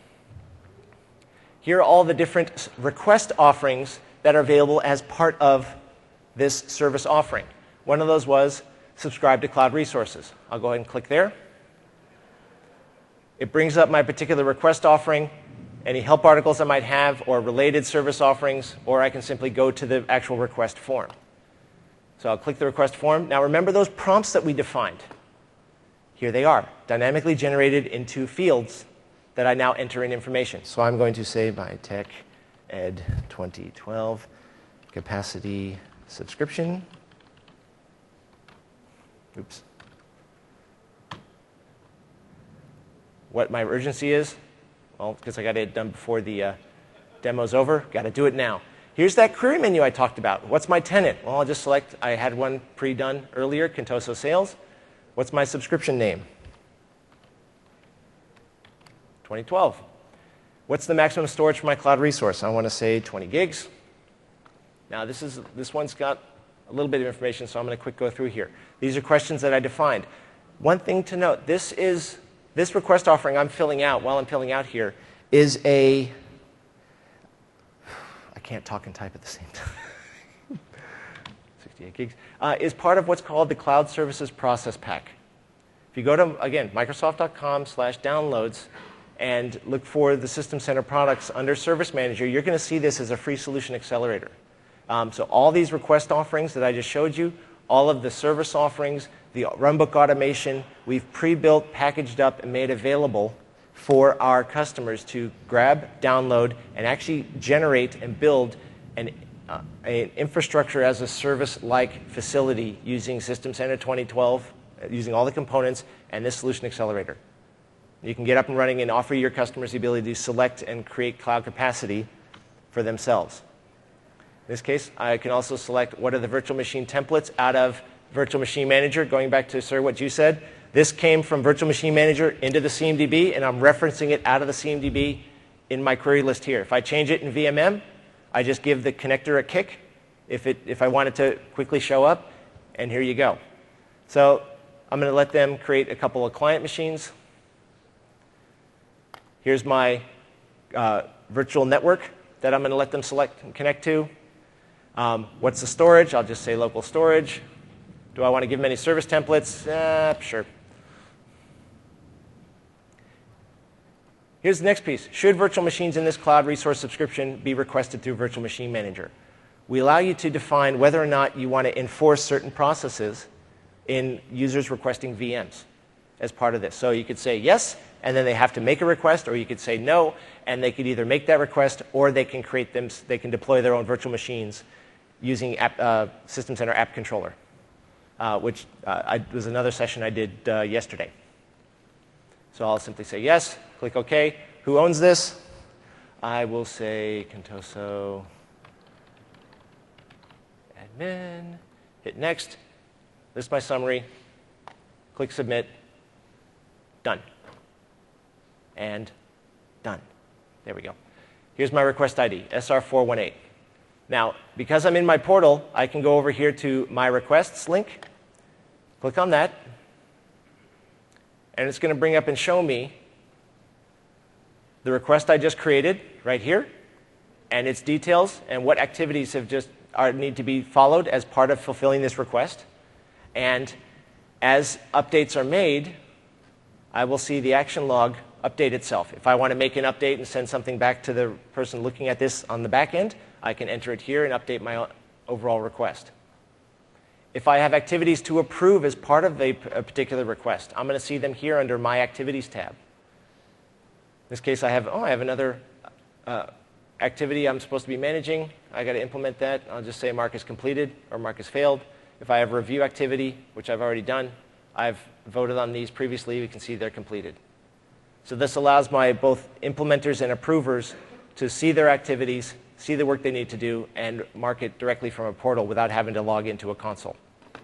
Here are all the different request offerings that are available as part of this service offering. One of those was subscribe to cloud resources. I'll go ahead and click there. It brings up my particular request offering, any help articles I might have, or related service offerings, or I can simply go to the actual request form. So I'll click the request form. Now remember those prompts that we defined. Here they are, dynamically generated into fields that I now enter in information. So I'm going to say my Tech Ed 2012 capacity subscription. Oops. What my urgency is? Well, because I got it done before the demo's over, got to do it now. Here's that query menu I talked about. What's my tenant? Well, I'll just select, I had one pre-done earlier, Contoso Sales. What's my subscription name? 2012. What's the maximum storage for my cloud resource? I want to say 20 gigs. Now this one's got a little bit of information, so I'm going to quick go through here. These are questions that I defined. One thing to note, this request offering I'm filling out while I'm filling out here is a, I can't talk and type at the same time. 68 gigs, is part of what's called the Cloud Services Process Pack. If you go to, again, Microsoft.com/downloads and look for the System Center products under Service Manager, you're going to see this as a free solution accelerator. So all these request offerings that I just showed you, all of the service offerings, the runbook automation, we've pre-built, packaged up, and made available for our customers to grab, download, and actually generate and build an infrastructure as a service-like facility using System Center 2012, using all the components, and this solution accelerator. You can get up and running and offer your customers the ability to select and create cloud capacity for themselves. In this case, I can also select what are the virtual machine templates out of Virtual Machine Manager. Going back to, sir, what you said, this came from Virtual Machine Manager into the CMDB, and I'm referencing it out of the CMDB in my query list here. If I change it in VMM, I just give the connector a kick if I want it to quickly show up, and here you go. So I'm going to let them create a couple of client machines. Here's my virtual network that I'm going to let them select and connect to. What's the storage? I'll just say local storage. Do I want to give them any service templates? Sure. Here's the next piece. Should virtual machines in this cloud resource subscription be requested through Virtual Machine Manager? We allow you to define whether or not you want to enforce certain processes in users requesting VMs as part of this. So you could say yes, and then they have to make a request, or you could say no, and they could either make that request or they can create them, they can deploy their own virtual machines using System Center App Controller, which was another session I did yesterday. So I'll simply say yes, click OK. Who owns this? I will say Contoso Admin. admin, hit next, list my summary, click submit, done. And done. There we go. Here's my request ID, SR418. Now, because I'm in my portal, I can go over here to my requests link, click on that, and it's going to bring up and show me the request I just created right here, and its details and what activities need to be followed as part of fulfilling this request. And as updates are made, I will see the action log update itself. If I want to make an update and send something back to the person looking at this on the back end, I can enter it here and update my overall request. If I have activities to approve as part of a particular request, I'm going to see them here under My Activities tab. In this case, I have another activity I'm supposed to be managing. I got to implement that. I'll just say mark as completed or mark as failed. If I have a review activity, which I've already done, I've voted on these previously. We can see they're completed. So this allows my both implementers and approvers to see their activities, see the work they need to do, and mark it directly from a portal without having to log into a console.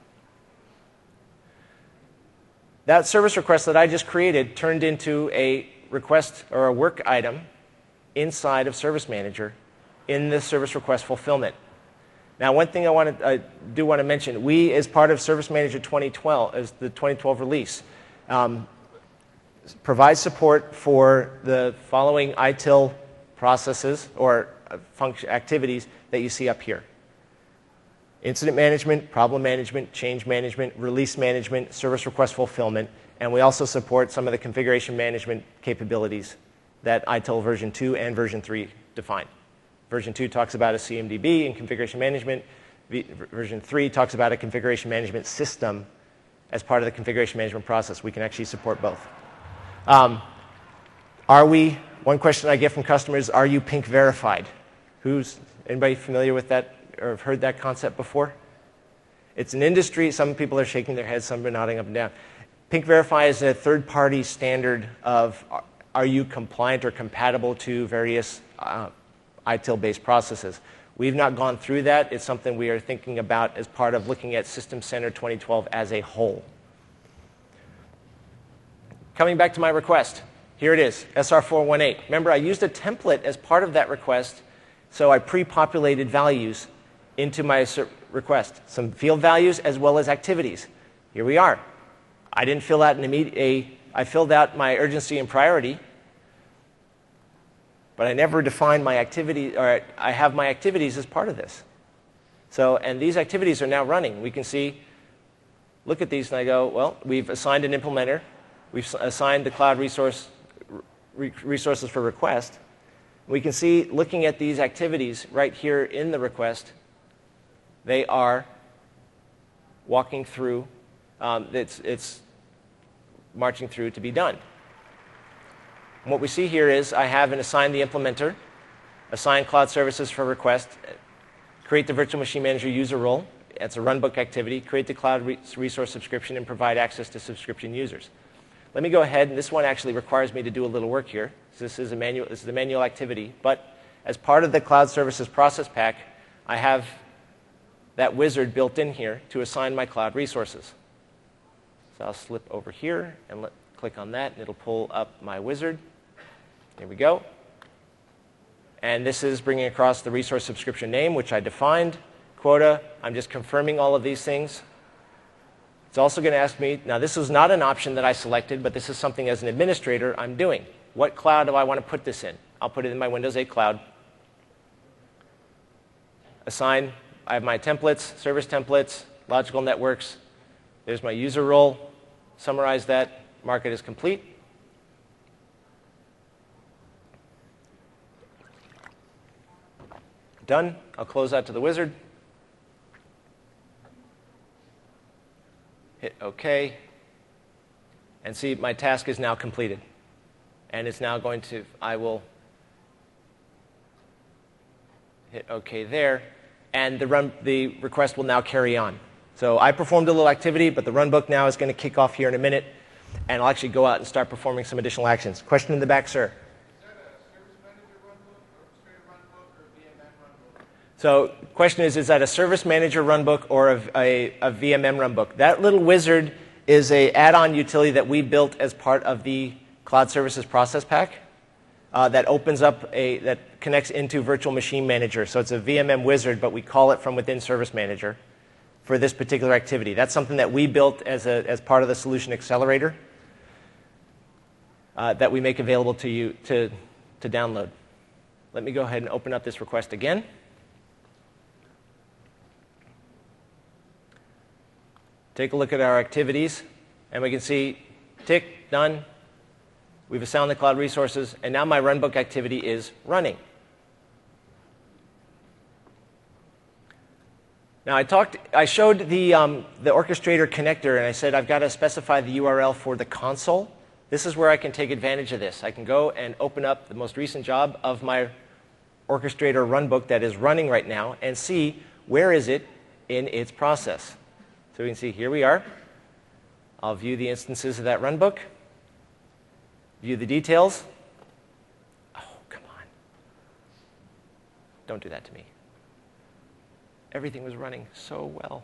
That service request that I just created turned into a request or a work item inside of Service Manager in the service request fulfillment. Now, one thing I do want to mention, we, as part of Service Manager 2012, as the 2012 release, provide support for the following ITIL processes or activities that you see up here: incident management, problem management, change management, release management, service request fulfillment, and we also support some of the configuration management capabilities that ITIL version 2 and version 3 define. Version 2 talks about a CMDB and configuration management. Version 3 talks about a configuration management system as part of the configuration management process. We can actually support both. One question I get from customers, are you Pink verified? Anybody familiar with that or have heard that concept before? It's an industry. Some people are shaking their heads, some are nodding up and down. Pink Verify is a third-party standard of are you compliant or compatible to various ITIL-based processes. We've not gone through that. It's something we are thinking about as part of looking at System Center 2012 as a whole. Coming back to my request, here it is, SR418. Remember, I used a template as part of that request, so I pre-populated values into my request. Some field values as well as activities. Here we are. I didn't fill out I filled out my urgency and priority, but I never defined my activity, or I have my activities as part of this. And these activities are now running. We can see, look at these, and I go, well, we've assigned an implementer. We've assigned the cloud resources for request. We can see, looking at these activities right here in the request, they are walking through, it's marching through to be done. And what we see here is I have an assign the implementer, assign cloud services for request, create the virtual machine manager user role. It's a runbook activity. Create the cloud resource subscription and provide access to subscription users. Let me go ahead, and this one actually requires me to do a little work here. So this is a manual activity, but as part of the cloud services process pack, I have that wizard built in here to assign my cloud resources. So I'll slip over here and click on that, and it'll pull up my wizard. There we go. And this is bringing across the resource subscription name, which I defined, quota. I'm just confirming all of these things. It's also going to ask me, now this is not an option that I selected, but this is something as an administrator I'm doing. What cloud do I want to put this in? I'll put it in my Windows 8 cloud. Assign, I have my templates, service templates, logical networks. There's my user role. Summarize that, mark it as complete. Done. I'll close out to the wizard. Hit OK. And see, my task is now completed. And it's now going to, I will hit OK there. And the request will now carry on. So I performed a little activity, but the runbook now is going to kick off here in a minute. And I'll actually go out and start performing some additional actions. Question in the back, sir? Is that a Service Manager runbook, or Orchestrator runbook, or VMN runbook? So the question is that a Service Manager runbook or a VMM runbook? That little wizard is an add-on utility that we built as part of the Cloud Services Process Pack that opens up that connects into Virtual Machine Manager. So it's a VMM wizard, but we call it from within Service Manager for this particular activity. That's something that we built as part of the Solution Accelerator that we make available to you to download. Let me go ahead and open up this request again. Take a look at our activities, and we can see tick, done. We've assigned the cloud resources, and now my runbook activity is running. Now I showed the orchestrator connector, and I said I've got to specify the URL for the console. This is where I can take advantage of this. I can go and open up the most recent job of my orchestrator runbook that is running right now and see where is it in its process. So we can see here we are. I'll view the instances of that runbook, view the details. Oh, come on. Don't do that to me. Everything was running so well.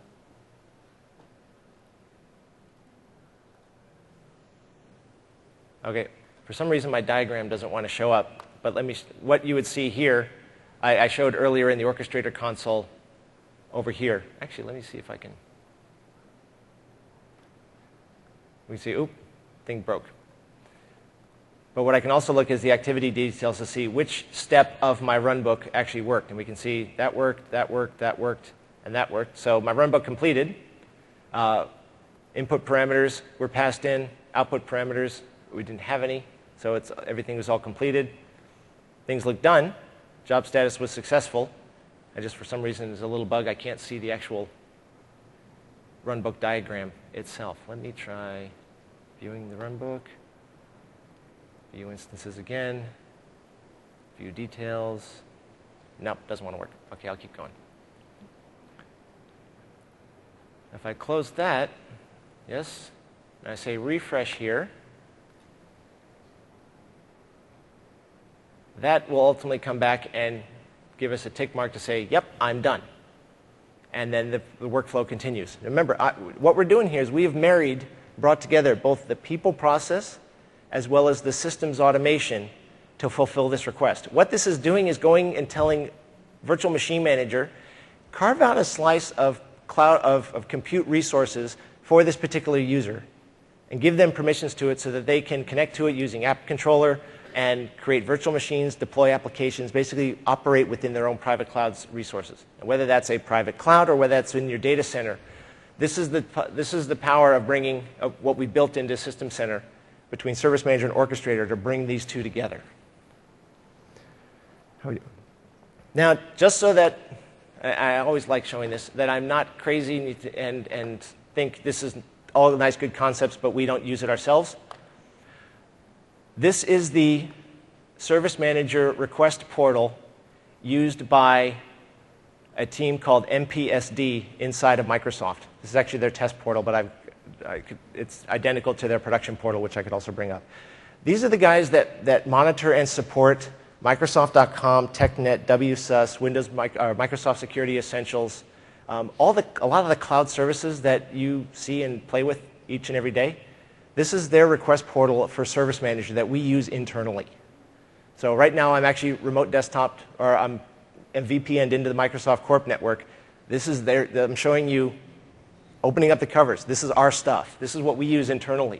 Okay, for some reason my diagram doesn't want to show up, but what you would see here, I showed earlier in the orchestrator console over here. Actually, let me see if I can. We see, oop, thing broke. But what I can also look is the activity details to see which step of my runbook actually worked. And we can see that worked, that worked, that worked, and that worked. So my runbook completed. Input parameters were passed in. Output parameters, we didn't have any. So everything was all completed. Things look done. Job status was successful. I just, for some reason, there's a little bug. I can't see the actual runbook diagram itself. Let me try viewing the runbook. View instances again. View details. Nope, doesn't want to work. OK, I'll keep going. If I close that, yes, and I say refresh here, that will ultimately come back and give us a tick mark to say, yep, I'm done. And then the workflow continues. Remember, what we're doing here is we have brought together both the people process as well as the systems automation to fulfill this request. What this is doing is going and telling Virtual Machine Manager, carve out a slice of compute resources for this particular user and give them permissions to it so that they can connect to it using App Controller and create virtual machines, deploy applications, basically operate within their own private cloud's resources. And whether that's a private cloud or whether that's in your data center, this is the power of bringing what we built into System Center between Service Manager and Orchestrator to bring these two together. Now, just so that I always like showing this, that I'm not crazy and think this is all nice, good concepts, but we don't use it ourselves. This is the Service Manager request portal used by a team called MPSD inside of Microsoft. This is actually their test portal, but it's identical to their production portal, which I could also bring up. These are the guys that monitor and support Microsoft.com, TechNet, WSUS, Microsoft Security Essentials, a lot of the cloud services that you see and play with each and every day. This is their request portal for Service Manager that we use internally. So right now I'm actually remote desktop, or I'm VPN'd into the Microsoft Corp network. This is I'm showing you opening up the covers. This is our stuff. This is what we use internally.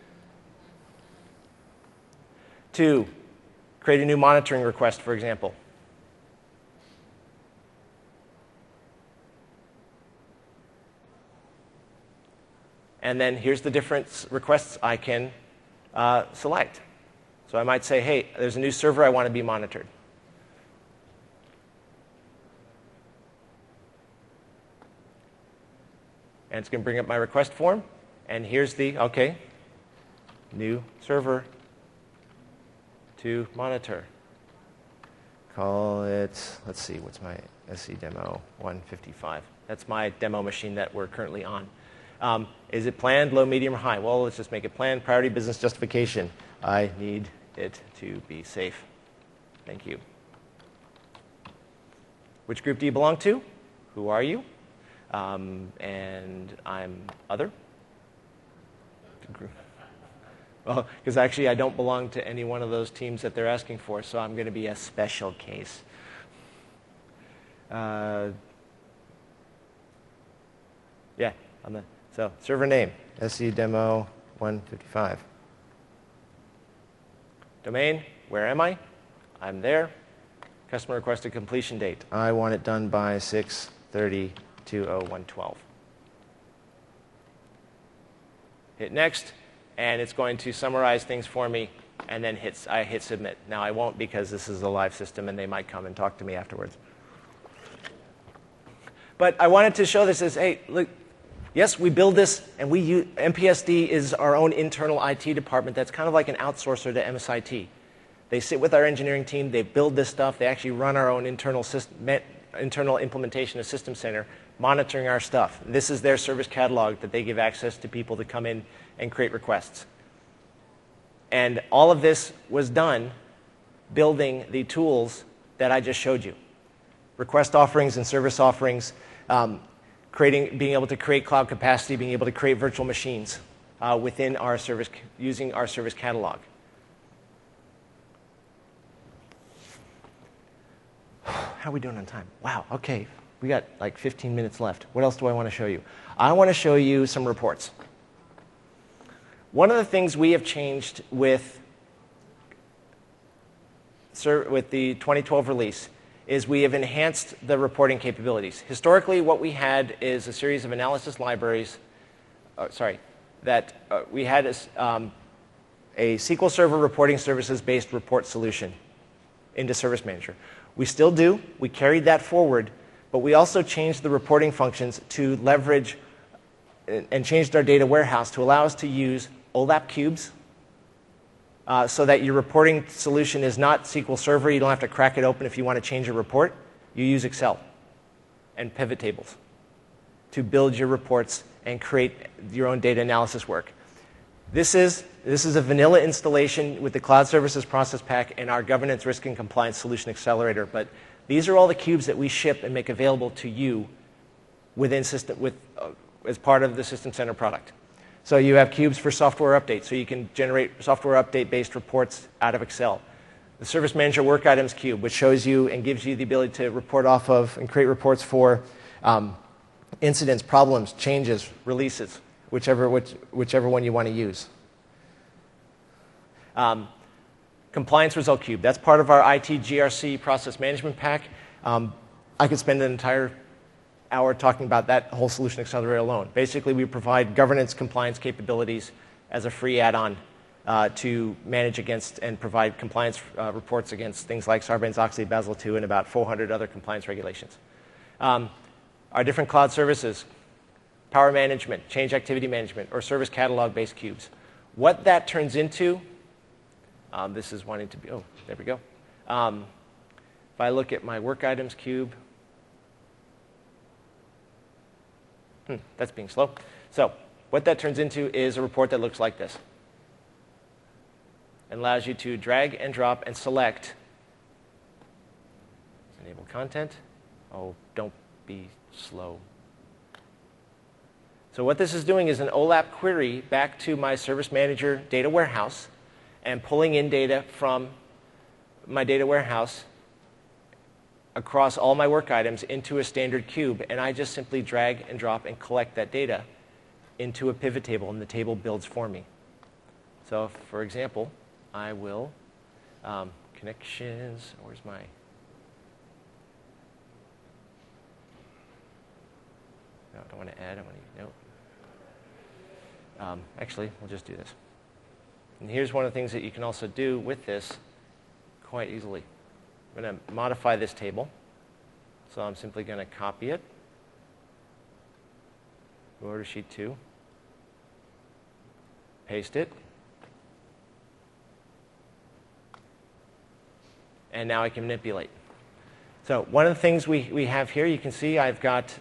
2, create a new monitoring request, for example. And then here's the different requests I can select. So I might say, hey, there's a new server I want to be monitored. And it's going to bring up my request form. And here's the, OK, new server to monitor. Call it, let's see, what's my SC demo 155? That's my demo machine that we're currently on. Is it planned, low, medium, or high? Well, let's just make it planned. Priority, business justification. I need it to be safe. Thank you. Which group do you belong to? Who are you? And I'm other. Well, because actually I don't belong to any one of those teams that they're asking for, so I'm going to be a special case. Yeah, so server name, SCDemo 155. Domain, where am I? I'm there. Customer requested completion date. I want it done by 6/30/2012. Hit next, and it's going to summarize things for me, and then I hit submit. Now I won't because this is a live system, and they might come and talk to me afterwards. But I wanted to show this as, hey, look, yes, we build this, and we use, MPSD is our own internal IT department that's kind of like an outsourcer to MSIT. They sit with our engineering team, they build this stuff, they actually run our own internal implementation of System Center, monitoring our stuff. This is their service catalog that they give access to people to come in and create requests. And all of this was done building the tools that I just showed you. Request offerings and service offerings, being able to create cloud capacity, being able to create virtual machines within our service, using our service catalog. How are we doing on time? Wow, okay. We got like 15 minutes left. What else do I want to show you? I want to show you some reports. One of the things we have changed with the 2012 release is we have enhanced the reporting capabilities. Historically, what we had is a series of analysis libraries, we had a SQL Server reporting services-based report solution into Service Manager. We still do. We carried that forward, but we also changed the reporting functions to leverage and changed our data warehouse to allow us to use OLAP cubes so that your reporting solution is not SQL Server. You don't have to crack it open if you want to change a report. You use Excel and pivot tables to build your reports and create your own data analysis work. This is a vanilla installation with the Cloud Services Process Pack and our Governance, Risk, and Compliance Solution Accelerator. But these are all the cubes that we ship and make available to you within as part of the System Center product. So you have cubes for software updates, so you can generate software update-based reports out of Excel. The Service Manager Work Items cube, which shows you and gives you the ability to report off of and create reports for incidents, problems, changes, releases, whichever one you want to use. Compliance Result Cube, that's part of our IT GRC Process Management Pack. I could spend an entire hour talking about that whole solution accelerator alone. Basically, we provide governance compliance capabilities as a free add-on to manage against and provide compliance reports against things like Sarbanes-Oxley, Basel II, and about 400 other compliance regulations. Our different cloud services, power management, change activity management, or service catalog-based cubes. What that turns into, this is wanting to be, oh, there we go. If I look at my work items cube, that's being slow. So what that turns into is a report that looks like this. It allows you to drag and drop and select. Enable content. Oh, don't be slow. So what this is doing is an OLAP query back to my Service Manager data warehouse and pulling in data from my data warehouse across all my work items into a standard cube, and I just simply drag and drop and collect that data into a pivot table, and the table builds for me. So, for example, I will connections. Where's my? No, I don't want to add. I want to no. Actually, we'll just do this. And here's one of the things that you can also do with this quite easily. I'm going to modify this table. So I'm simply going to copy it. Go to sheet 2. Paste it. And now I can manipulate. So one of the things we have here, you can see I've got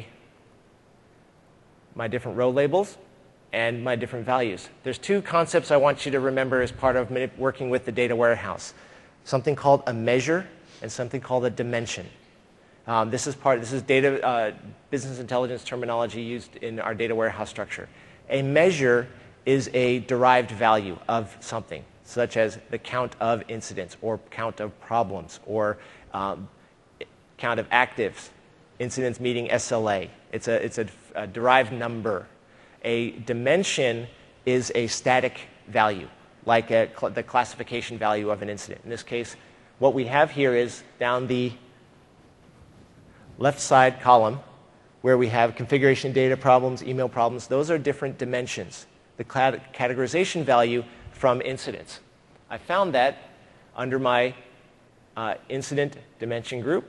my different row labels and my different values. There's two concepts I want you to remember as part of working with the data warehouse. Something called a measure and something called a dimension. This is data business intelligence terminology used in our data warehouse structure. A measure is a derived value of something, such as the count of incidents or count of problems or count of actives, incidents meeting SLA. It's a derived number. A dimension is a static value, like the classification value of an incident. In this case, what we have here is down the left side column where we have configuration data problems, email problems. Those are different dimensions. The categorization value from incidents. I found that under my incident dimension group.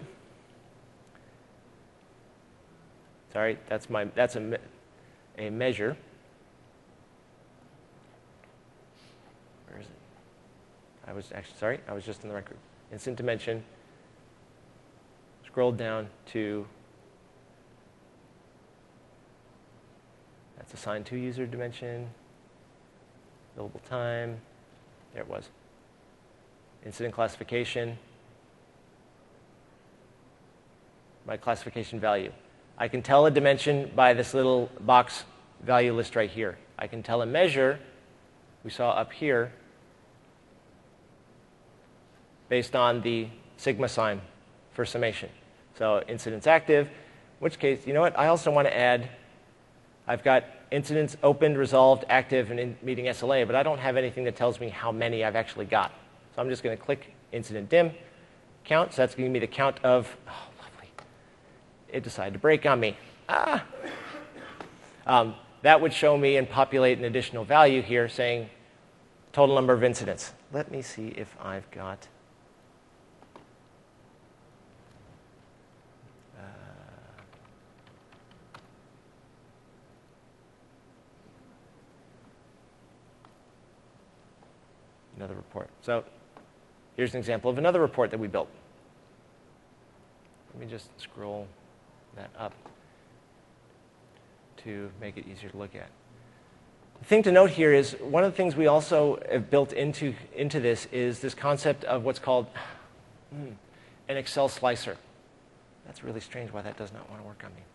Sorry, that's a measure. Where is it? I was just in the right group. Incident dimension. Scrolled down to, that's assigned to user dimension, billable time, there it was. Incident classification, my classification value. I can tell a dimension by this little box value list right here. I can tell a measure, we saw up here, based on the sigma sign for summation. So incidents active, in which case, you know what? I also want to add, I've got incidents opened, resolved, active, and meeting SLA, but I don't have anything that tells me how many I've actually got. So I'm just going to click incident dim, count. So that's going to give me the count of, oh, lovely. It decided to break on me. That would show me and populate an additional value here saying total number of incidents. Let me see if I've got another report. So here's an example of another report that we built. Let me just scroll that up to make it easier to look at. The thing to note here is one of the things we also have built into this is this concept of what's called an Excel slicer. That's really strange why that does not want to work on me.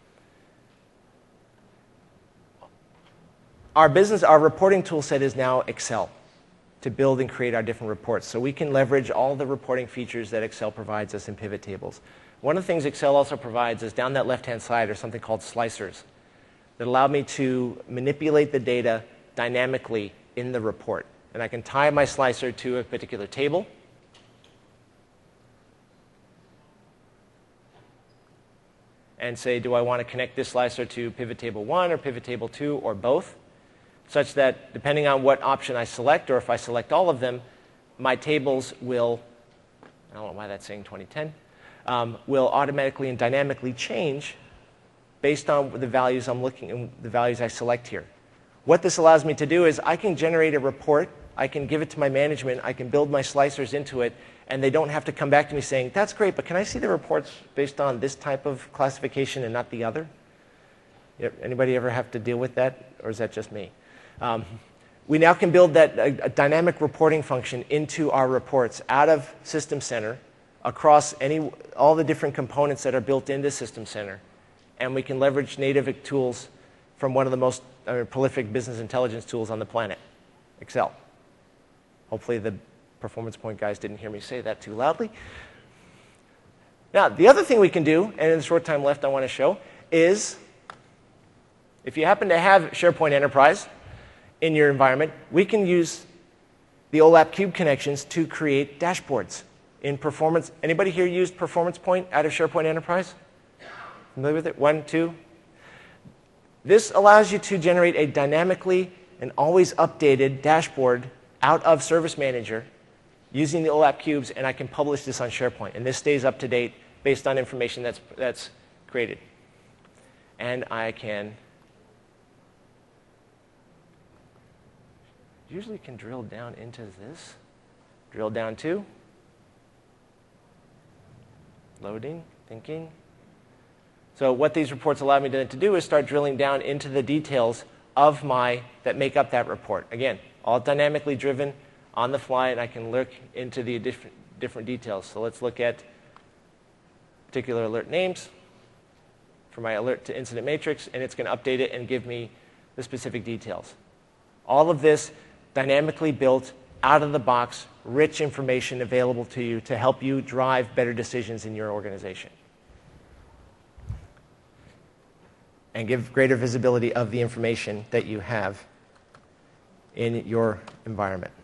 Our reporting tool set is now Excel to build and create our different reports. So we can leverage all the reporting features that Excel provides us in pivot tables. One of the things Excel also provides is down that left-hand side are something called slicers that allow me to manipulate the data dynamically in the report. And I can tie my slicer to a particular table. And say, do I want to connect this slicer to pivot table 1 or pivot table 2 or both? Such that depending on what option I select, or if I select all of them, my tables will, I don't know why that's saying 2010, will automatically and dynamically change based on the values I'm looking and the values I select here. What this allows me to do is I can generate a report, I can give it to my management, I can build my slicers into it, and they don't have to come back to me saying, that's great, but can I see the reports based on this type of classification and not the other? Anybody ever have to deal with that, or is that just me? We now can build that a dynamic reporting function into our reports out of System Center across all the different components that are built into System Center. And we can leverage native tools from one of the most prolific business intelligence tools on the planet, Excel. Hopefully the Performance Point guys didn't hear me say that too loudly. Now, the other thing we can do, and in the short time left I want to show, is if you happen to have SharePoint Enterprise in your environment, we can use the OLAP Cube connections to create dashboards in Performance. Anybody here used Performance Point out of SharePoint Enterprise? Familiar with it? 1, 2? This allows you to generate a dynamically and always updated dashboard out of Service Manager using the OLAP Cubes, and I can publish this on SharePoint. And this stays up to date based on information that's created. And I can usually can drill down into this. Drill down to loading, thinking. So what these reports allow me to do is start drilling down into the details of that make up that report. Again, all dynamically driven on the fly, and I can look into the different details. So let's look at particular alert names for my alert to incident matrix, and it's going to update it and give me the specific details. All of this dynamically built, out of the box, rich information available to you to help you drive better decisions in your organization and give greater visibility of the information that you have in your environment.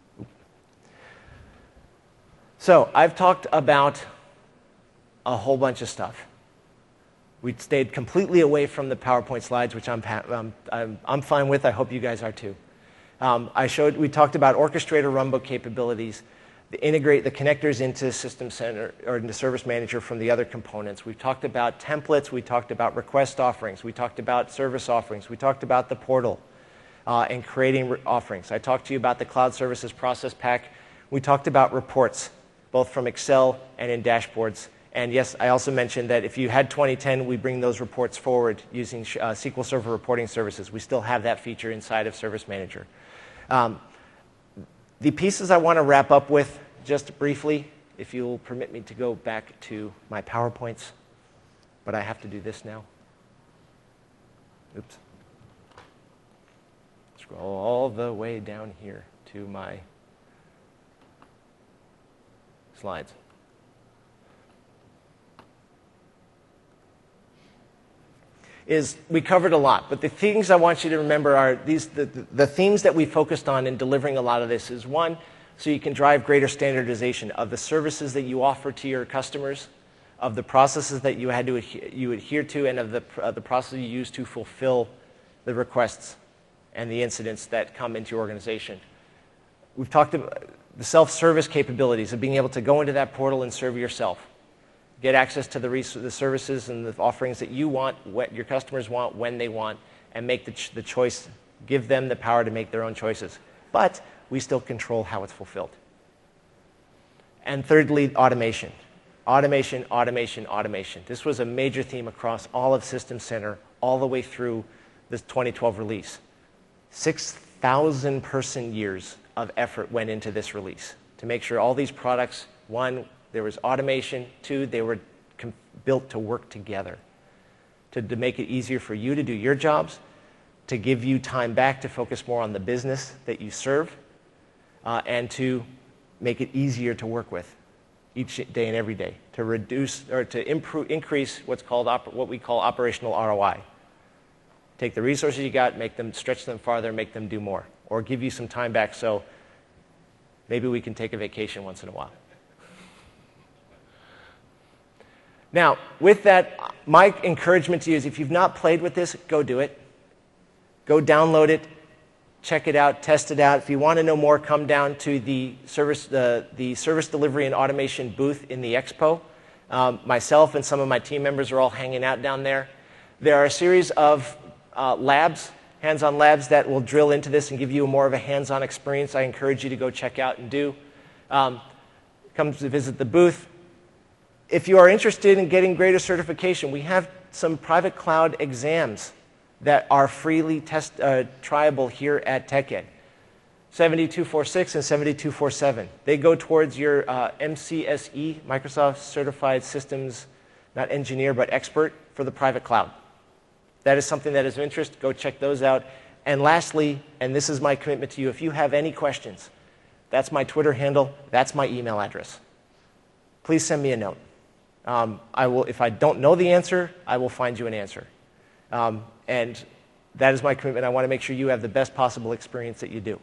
So I've talked about a whole bunch of stuff. We stayed completely away from the PowerPoint slides, which I'm fine with. I hope you guys are too. We talked about orchestrator runbook capabilities, integrate the connectors into System Center or into Service Manager from the other components. We've talked about templates. We talked about request offerings. We talked about service offerings. We talked about the portal and creating offerings. I talked to you about the Cloud Services Process Pack. We talked about reports, both from Excel and in dashboards. And yes, I also mentioned that if you had 2010, we bring those reports forward using SQL Server reporting services. We still have that feature inside of Service Manager. The pieces I want to wrap up with, just briefly, if you'll permit me to go back to my PowerPoints, but I have to do this now. Oops. Scroll all the way down here to my slides. We covered a lot, but the things I want you to remember are the themes that we focused on in delivering a lot of this is, one, so you can drive greater standardization of the services that you offer to your customers, of the processes that you adhere to, and of the process you use to fulfill the requests and the incidents that come into your organization. We've talked about the self-service capabilities of being able to go into that portal and serve yourself. Get access to the services and the offerings that you want, what your customers want, when they want, and make the choice, give them the power to make their own choices. But we still control how it's fulfilled. And thirdly, automation. Automation, automation, automation. This was a major theme across all of System Center, all the way through this 2012 release. 6,000 person years of effort went into this release to make sure all these products, one, there was automation. Two, they were built to work together, to make it easier for you to do your jobs, to give you time back to focus more on the business that you serve, and to make it easier to work with each day and every day, to reduce or to increase what we call operational ROI. Take the resources you got, stretch them farther, make them do more, or give you some time back so maybe we can take a vacation once in a while. Now, with that, my encouragement to you is if you've not played with this, go do it. Go download it, check it out, test it out. If you want to know more, come down to the service delivery and automation booth in the expo. Myself and some of my team members are all hanging out down there. There are a series of labs, hands-on labs, that will drill into this and give you more of a hands-on experience. I encourage you to go check out and do. Come to visit the booth. If you are interested in getting greater certification, we have some private cloud exams that are freely tryable here at TechEd. 70246 and 70247. They go towards your MCSE, Microsoft Certified Systems, not engineer, but expert for the private cloud. That is something that is of interest. Go check those out. And lastly, and this is my commitment to you, if you have any questions, that's my Twitter handle, that's my email address. Please send me a note. If I don't know the answer, I will find you an answer. And that is my commitment. I want to make sure you have the best possible experience that you do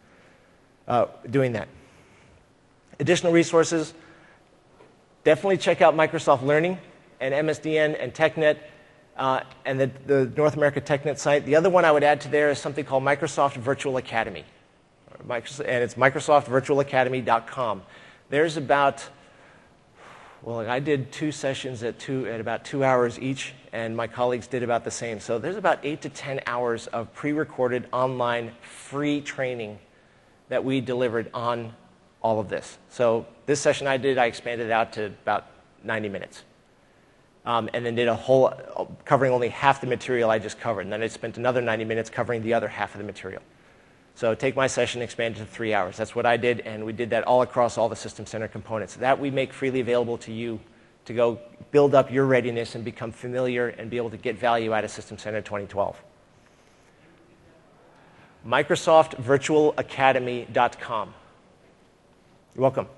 doing that. Additional resources, definitely check out Microsoft Learning and MSDN and TechNet and the North America TechNet site. The other one I would add to there is something called Microsoft Virtual Academy. And it's microsoftvirtualacademy.com. There's about, well, I did 2 sessions at about 2 hours each, and my colleagues did about the same. So there's about 8 to 10 hours of pre-recorded online free training that we delivered on all of this. So this session I expanded it out to about 90 minutes. And then did a whole, covering only half the material I just covered. And then I spent another 90 minutes covering the other half of the material. So take my session, expand it to 3 hours. That's what I did, and we did that all across all the System Center components. That we make freely available to you to go build up your readiness and become familiar and be able to get value out of System Center 2012. MicrosoftVirtualAcademy.com. You're welcome.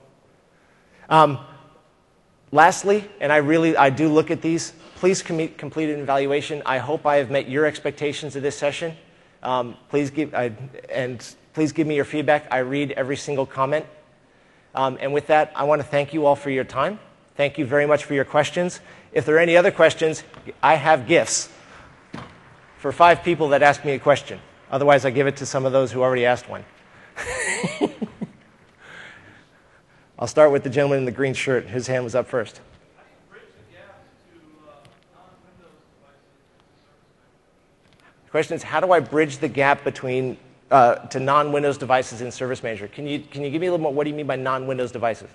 Lastly, and I do look at these, please complete an evaluation. I hope I have met your expectations of this session. Please give me your feedback. I read every single comment. And with that, I want to thank you all for your time. Thank you very much for your questions. If there are any other questions, I have gifts for 5 people that ask me a question. Otherwise, I give it to some of those who already asked one. I'll start with the gentleman in the green shirt. His hand was up first. The question is, how do I bridge the gap between to non-Windows devices in Service Manager? Can you give me a little more? What do you mean by non-Windows devices?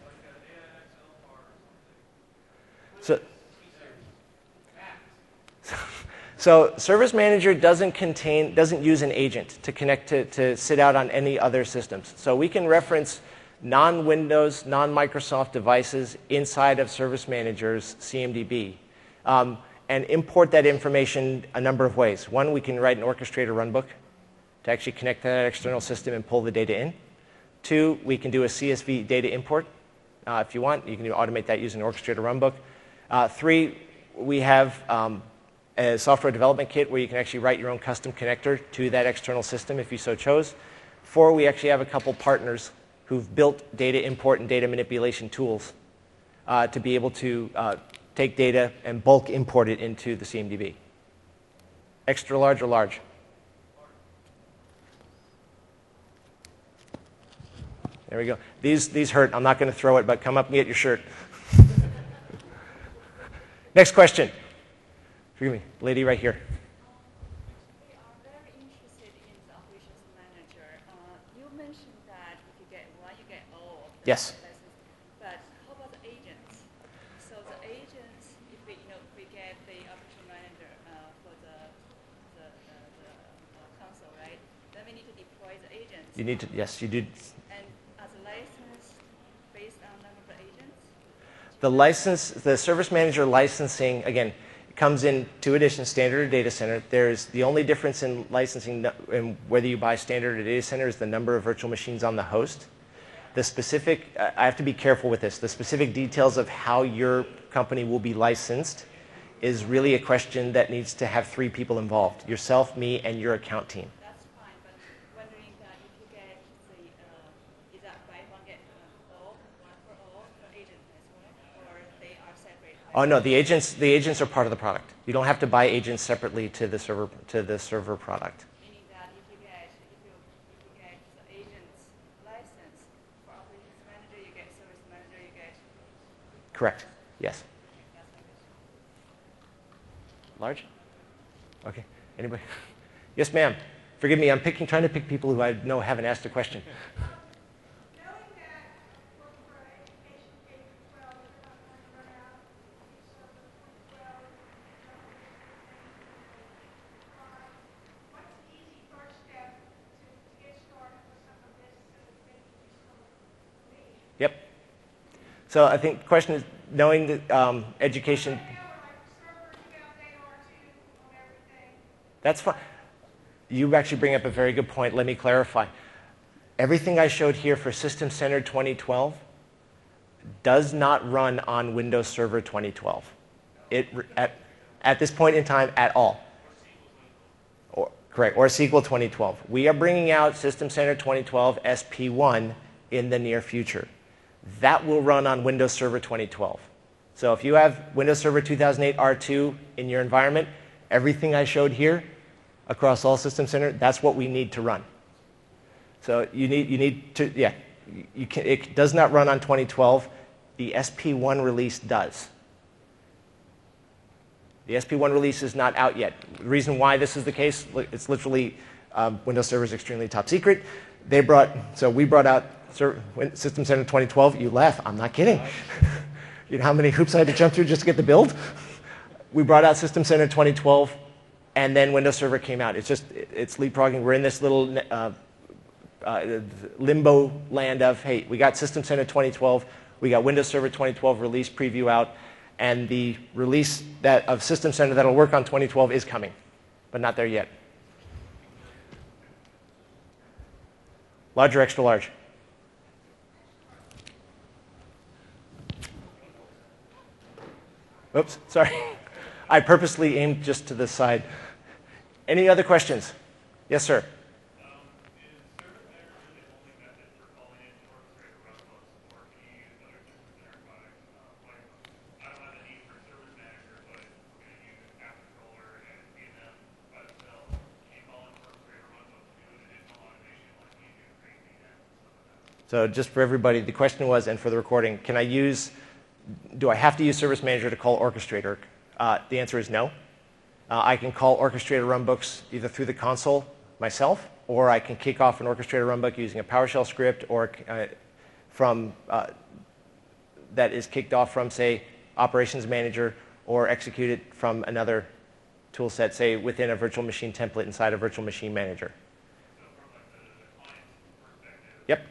So Service Manager doesn't use an agent to connect to sit out on any other systems. So we can reference non-Windows, non-Microsoft devices inside of Service Manager's CMDB and import that information a number of ways. One, we can write an orchestrator runbook to actually connect to that external system and pull the data in. 2, we can do a CSV data import. If you want, you can automate that using an orchestrator runbook. 3, we have a software development kit where you can actually write your own custom connector to that external system if you so chose. 4, we actually have a couple partners who've built data import and data manipulation tools to be able to take data and bulk import it into the CMDB. Extra large or large? There we go. These hurt. I'm not going to throw it, but come up and get your shirt. Next question. Forgive me, lady right here. We are very interested in the operations manager. You mentioned that if you get one, you get all. Yes. But how about the agents? So the agents, if we get the operation manager for the console, right? Then we need to deploy the agents. You need to, yes, you do. And as a license based on number of the agents? The Service Manager licensing, again, comes in 2 editions, standard or data center. There's the only difference in licensing and whether you buy standard or data center is the number of virtual machines on the host. The specific, I have to be careful with this, the specific details of how your company will be licensed is really a question that needs to have 3 people involved, yourself, me, and your account team. That's fine, but wondering that if you get is that buy one get all, one for all for agent as well, or they are separate? Oh no, the agents are part of the product. You don't have to buy agents separately to the server product. Meaning that if you get the agent's license for operations manager, you get service manager, you get. Correct. Yes. That's my question. Large? Okay. Anybody? Yes, ma'am. Forgive me. I'm trying to pick people who I know haven't asked a question. Knowing that for education K-12, we're not going to run out of server 2012, what's the easy first step to get started with some of this so that they can just come me? Yep. So I think the question is knowing that education. That's fine. You actually bring up a very good point. Let me clarify. Everything I showed here for System Center 2012 does not run on Windows Server 2012. At this point in time at all. Correct, or SQL 2012. We are bringing out System Center 2012 SP1 in the near future. That will run on Windows Server 2012. So if you have Windows Server 2008 R2 in your environment, everything I showed here across all System Center, that's what we need to run. So you need to, yeah, it does not run on 2012. The SP1 release does. The SP1 release is not out yet. The reason why this is the case, it's literally Windows Server is extremely top secret. We brought out System Center 2012. You laugh, I'm not kidding. You know how many hoops I had to jump through just to get the build? We brought out System Center 2012, and then Windows Server came out. It's leapfrogging. We're in this little limbo land of, hey, we got System Center 2012, we got Windows Server 2012 release preview out, And the release of System Center that will work on 2012 is coming, but not there yet. Large or extra large? Oops, sorry. I purposely aimed just to the side. Any other questions? Yes, sir. So just for everybody, the question was, and for the recording, do I have to use Service Manager to call Orchestrator? The answer is no. I can call Orchestrator runbooks either through the console myself, or I can kick off an Orchestrator runbook using a PowerShell script or that is kicked off from, say, Operations Manager, or execute it from another tool set, say, within a virtual machine template inside a virtual machine manager. Yep.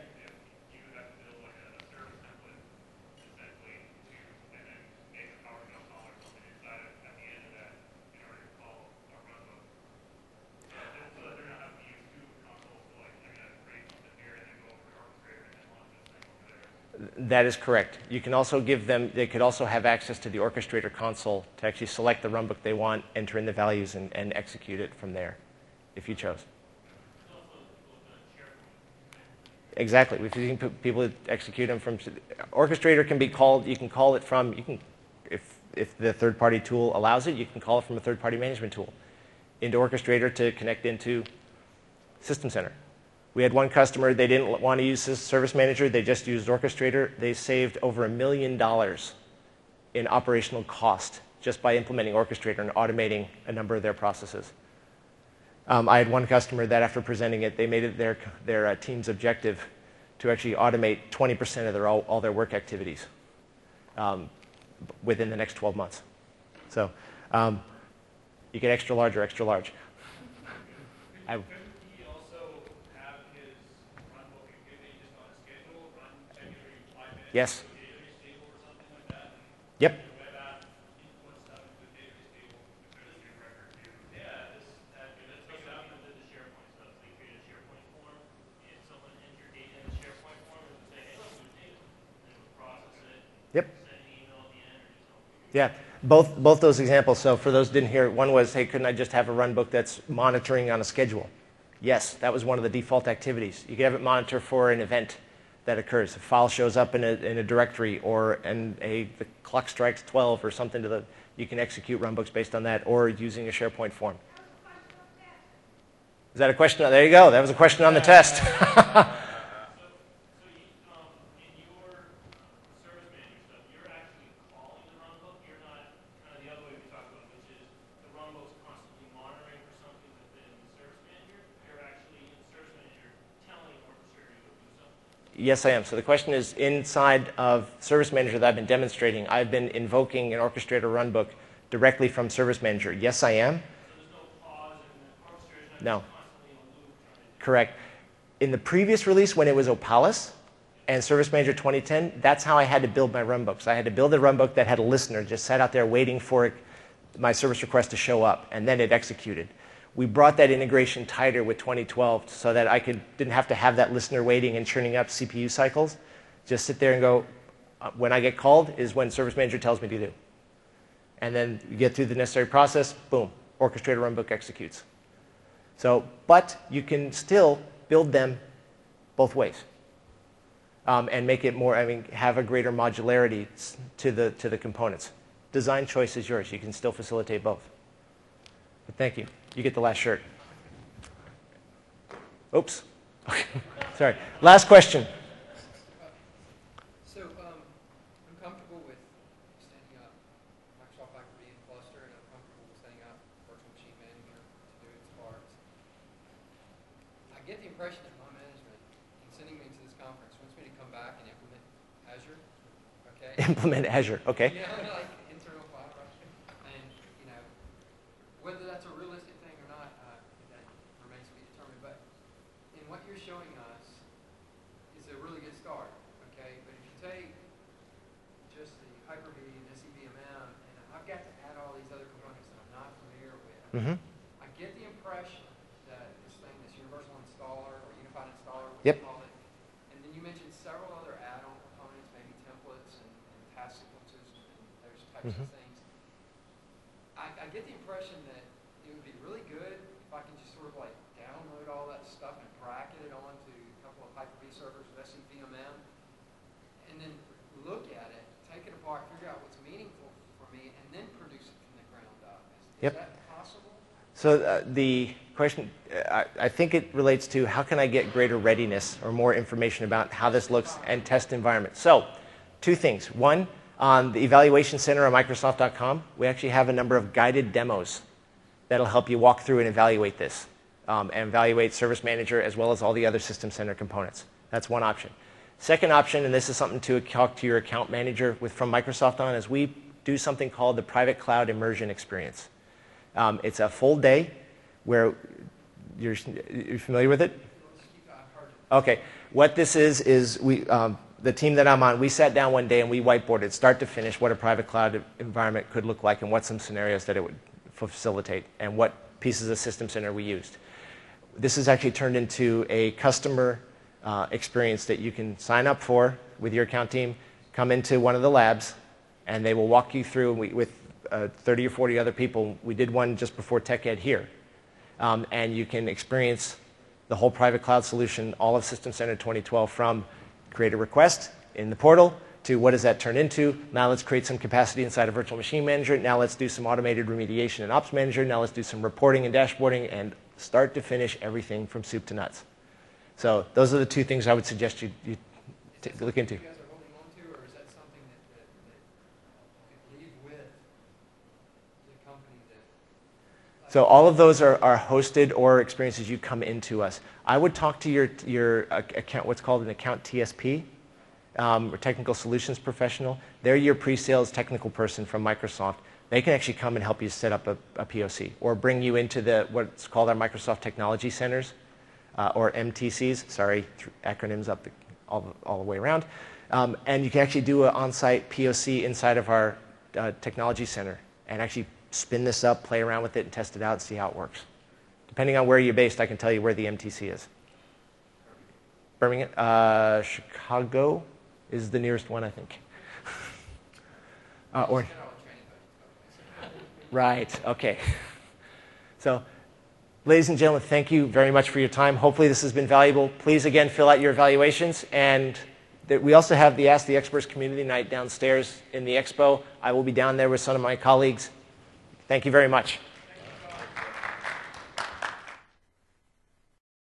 That is correct. You can also give them, they could also have access to the Orchestrator console to actually select the runbook they want, enter in the values, and execute it from there, if you chose. Exactly. We've seen people execute them from, Orchestrator can be called, you can call it from, if the third-party tool allows it, you can call it from a third-party management tool into Orchestrator to connect into System Center. We had one customer, they didn't want to use Service Manager, they just used Orchestrator. They saved over $1 million in operational cost just by implementing Orchestrator and automating a number of their processes. I had one customer that after presenting it, they made it their team's objective to actually automate 20% of all their work activities within the next 12 months. So you get extra large or extra large. Yes. Yep. Yep. Yeah. Both those examples. So for those who didn't hear it, one was, hey, couldn't I just have a runbook that's monitoring on a schedule? Yes, that was one of the default activities. You could have it monitor for an event that occurs. A file shows up in a directory, or the clock strikes 12 or something you can execute runbooks based on that, or using a SharePoint form. Is that a question? There you go. That was a question on the test. Yes, I am. So the question is, inside of Service Manager that I've been demonstrating, I've been invoking an Orchestrator runbook directly from Service Manager. Yes, I am. So there's no pause in the Orchestrator? No. Constantly in a loop? Correct. In the previous release, when it was Opalis and Service Manager 2010, that's how I had to build my runbooks. I had to build a runbook that had a listener, just sat out there waiting for my service request to show up, and then it executed. We brought that integration tighter with 2012 so that I didn't have to have that listener waiting and churning up CPU cycles. Just sit there and go, when I get called is when Service Manager tells me to do. And then you get through the necessary process, boom, Orchestrator runbook executes. So, but you can still build them both ways and make it more, have a greater modularity to the components. Design choice is yours. You can still facilitate both. But thank you. You get the last shirt. Oops. Sorry. Last question. So I'm comfortable with standing up Microsoft Hyper-V in cluster, and I'm comfortable with setting up Virtual Machine Manager to do its parts. I get the impression that my management, in sending me to this conference, wants me to come back and implement Azure. Okay. Implement Azure. Okay. You know, like internal cloud, and whether that's a realistic thing or not, that remains to be determined. But in what you're showing us is a really good start. Okay, but if you take just the Hyper-V and SCVMM I get the impression that this thing, this universal installer or unified installer, what Yep. you call it, and then you mentioned several other add-on components, maybe templates and task sequences and those types of things. I get the impression that it would be really good if I can just sort of like download all that stuff and bracket it onto a couple of Hyper-V servers with SCVMM, and then look at it, take it apart, figure out what's meaningful for me, and then produce it from the ground up. Is that possible? So the question, I think it relates to how can I get greater readiness or more information about how this looks and test environment. So two things. One, on the Evaluation Center on Microsoft.com, we actually have a number of guided demos that'll help you walk through and evaluate this and evaluate Service Manager as well as all the other System Center components. That's one option. Second option, and this is something to talk to your account manager from Microsoft on, is we do something called the Private Cloud Immersion Experience. It's a full day where you're familiar with it? Okay. What this is we, the team that I'm on, we sat down one day and we whiteboarded start to finish what a private cloud environment could look like and what some scenarios that it would facilitate and what pieces of System Center we used. This is actually turned into a customer experience that you can sign up for with your account team, come into one of the labs, and they will walk you through with 30 or 40 other people. We did one just before TechEd here. And you can experience the whole private cloud solution, all of System Center 2012, from create a request in the portal to what does that turn into. Now let's create some capacity inside a virtual machine manager. Now let's do some automated remediation in Ops Manager. Now let's do some reporting and dashboarding, and start to finish everything from soup to nuts. So those are the two things I would suggest you look into. You guys are holding on to, or is that something that you could leave with the company that? So all of those are hosted or experiences you come into us. I would talk to your account, what's called an account TSP, or technical solutions professional. They're your pre-sales technical person from Microsoft. They can actually come and help you set up a POC or bring you into what's called our Microsoft Technology Centers, or MTCs. Sorry, acronyms up all the way around. And you can actually do an on-site POC inside of our Technology Center and actually spin this up, play around with it, and test it out and see how it works. Depending on where you're based, I can tell you where the MTC is. Birmingham, Chicago is the nearest one, I think. Right, okay. So, ladies and gentlemen, thank you very much for your time. Hopefully this has been valuable. Please, again, fill out your evaluations. And we also have the Ask the Experts community night downstairs in the expo. I will be down there with some of my colleagues. Thank you very much.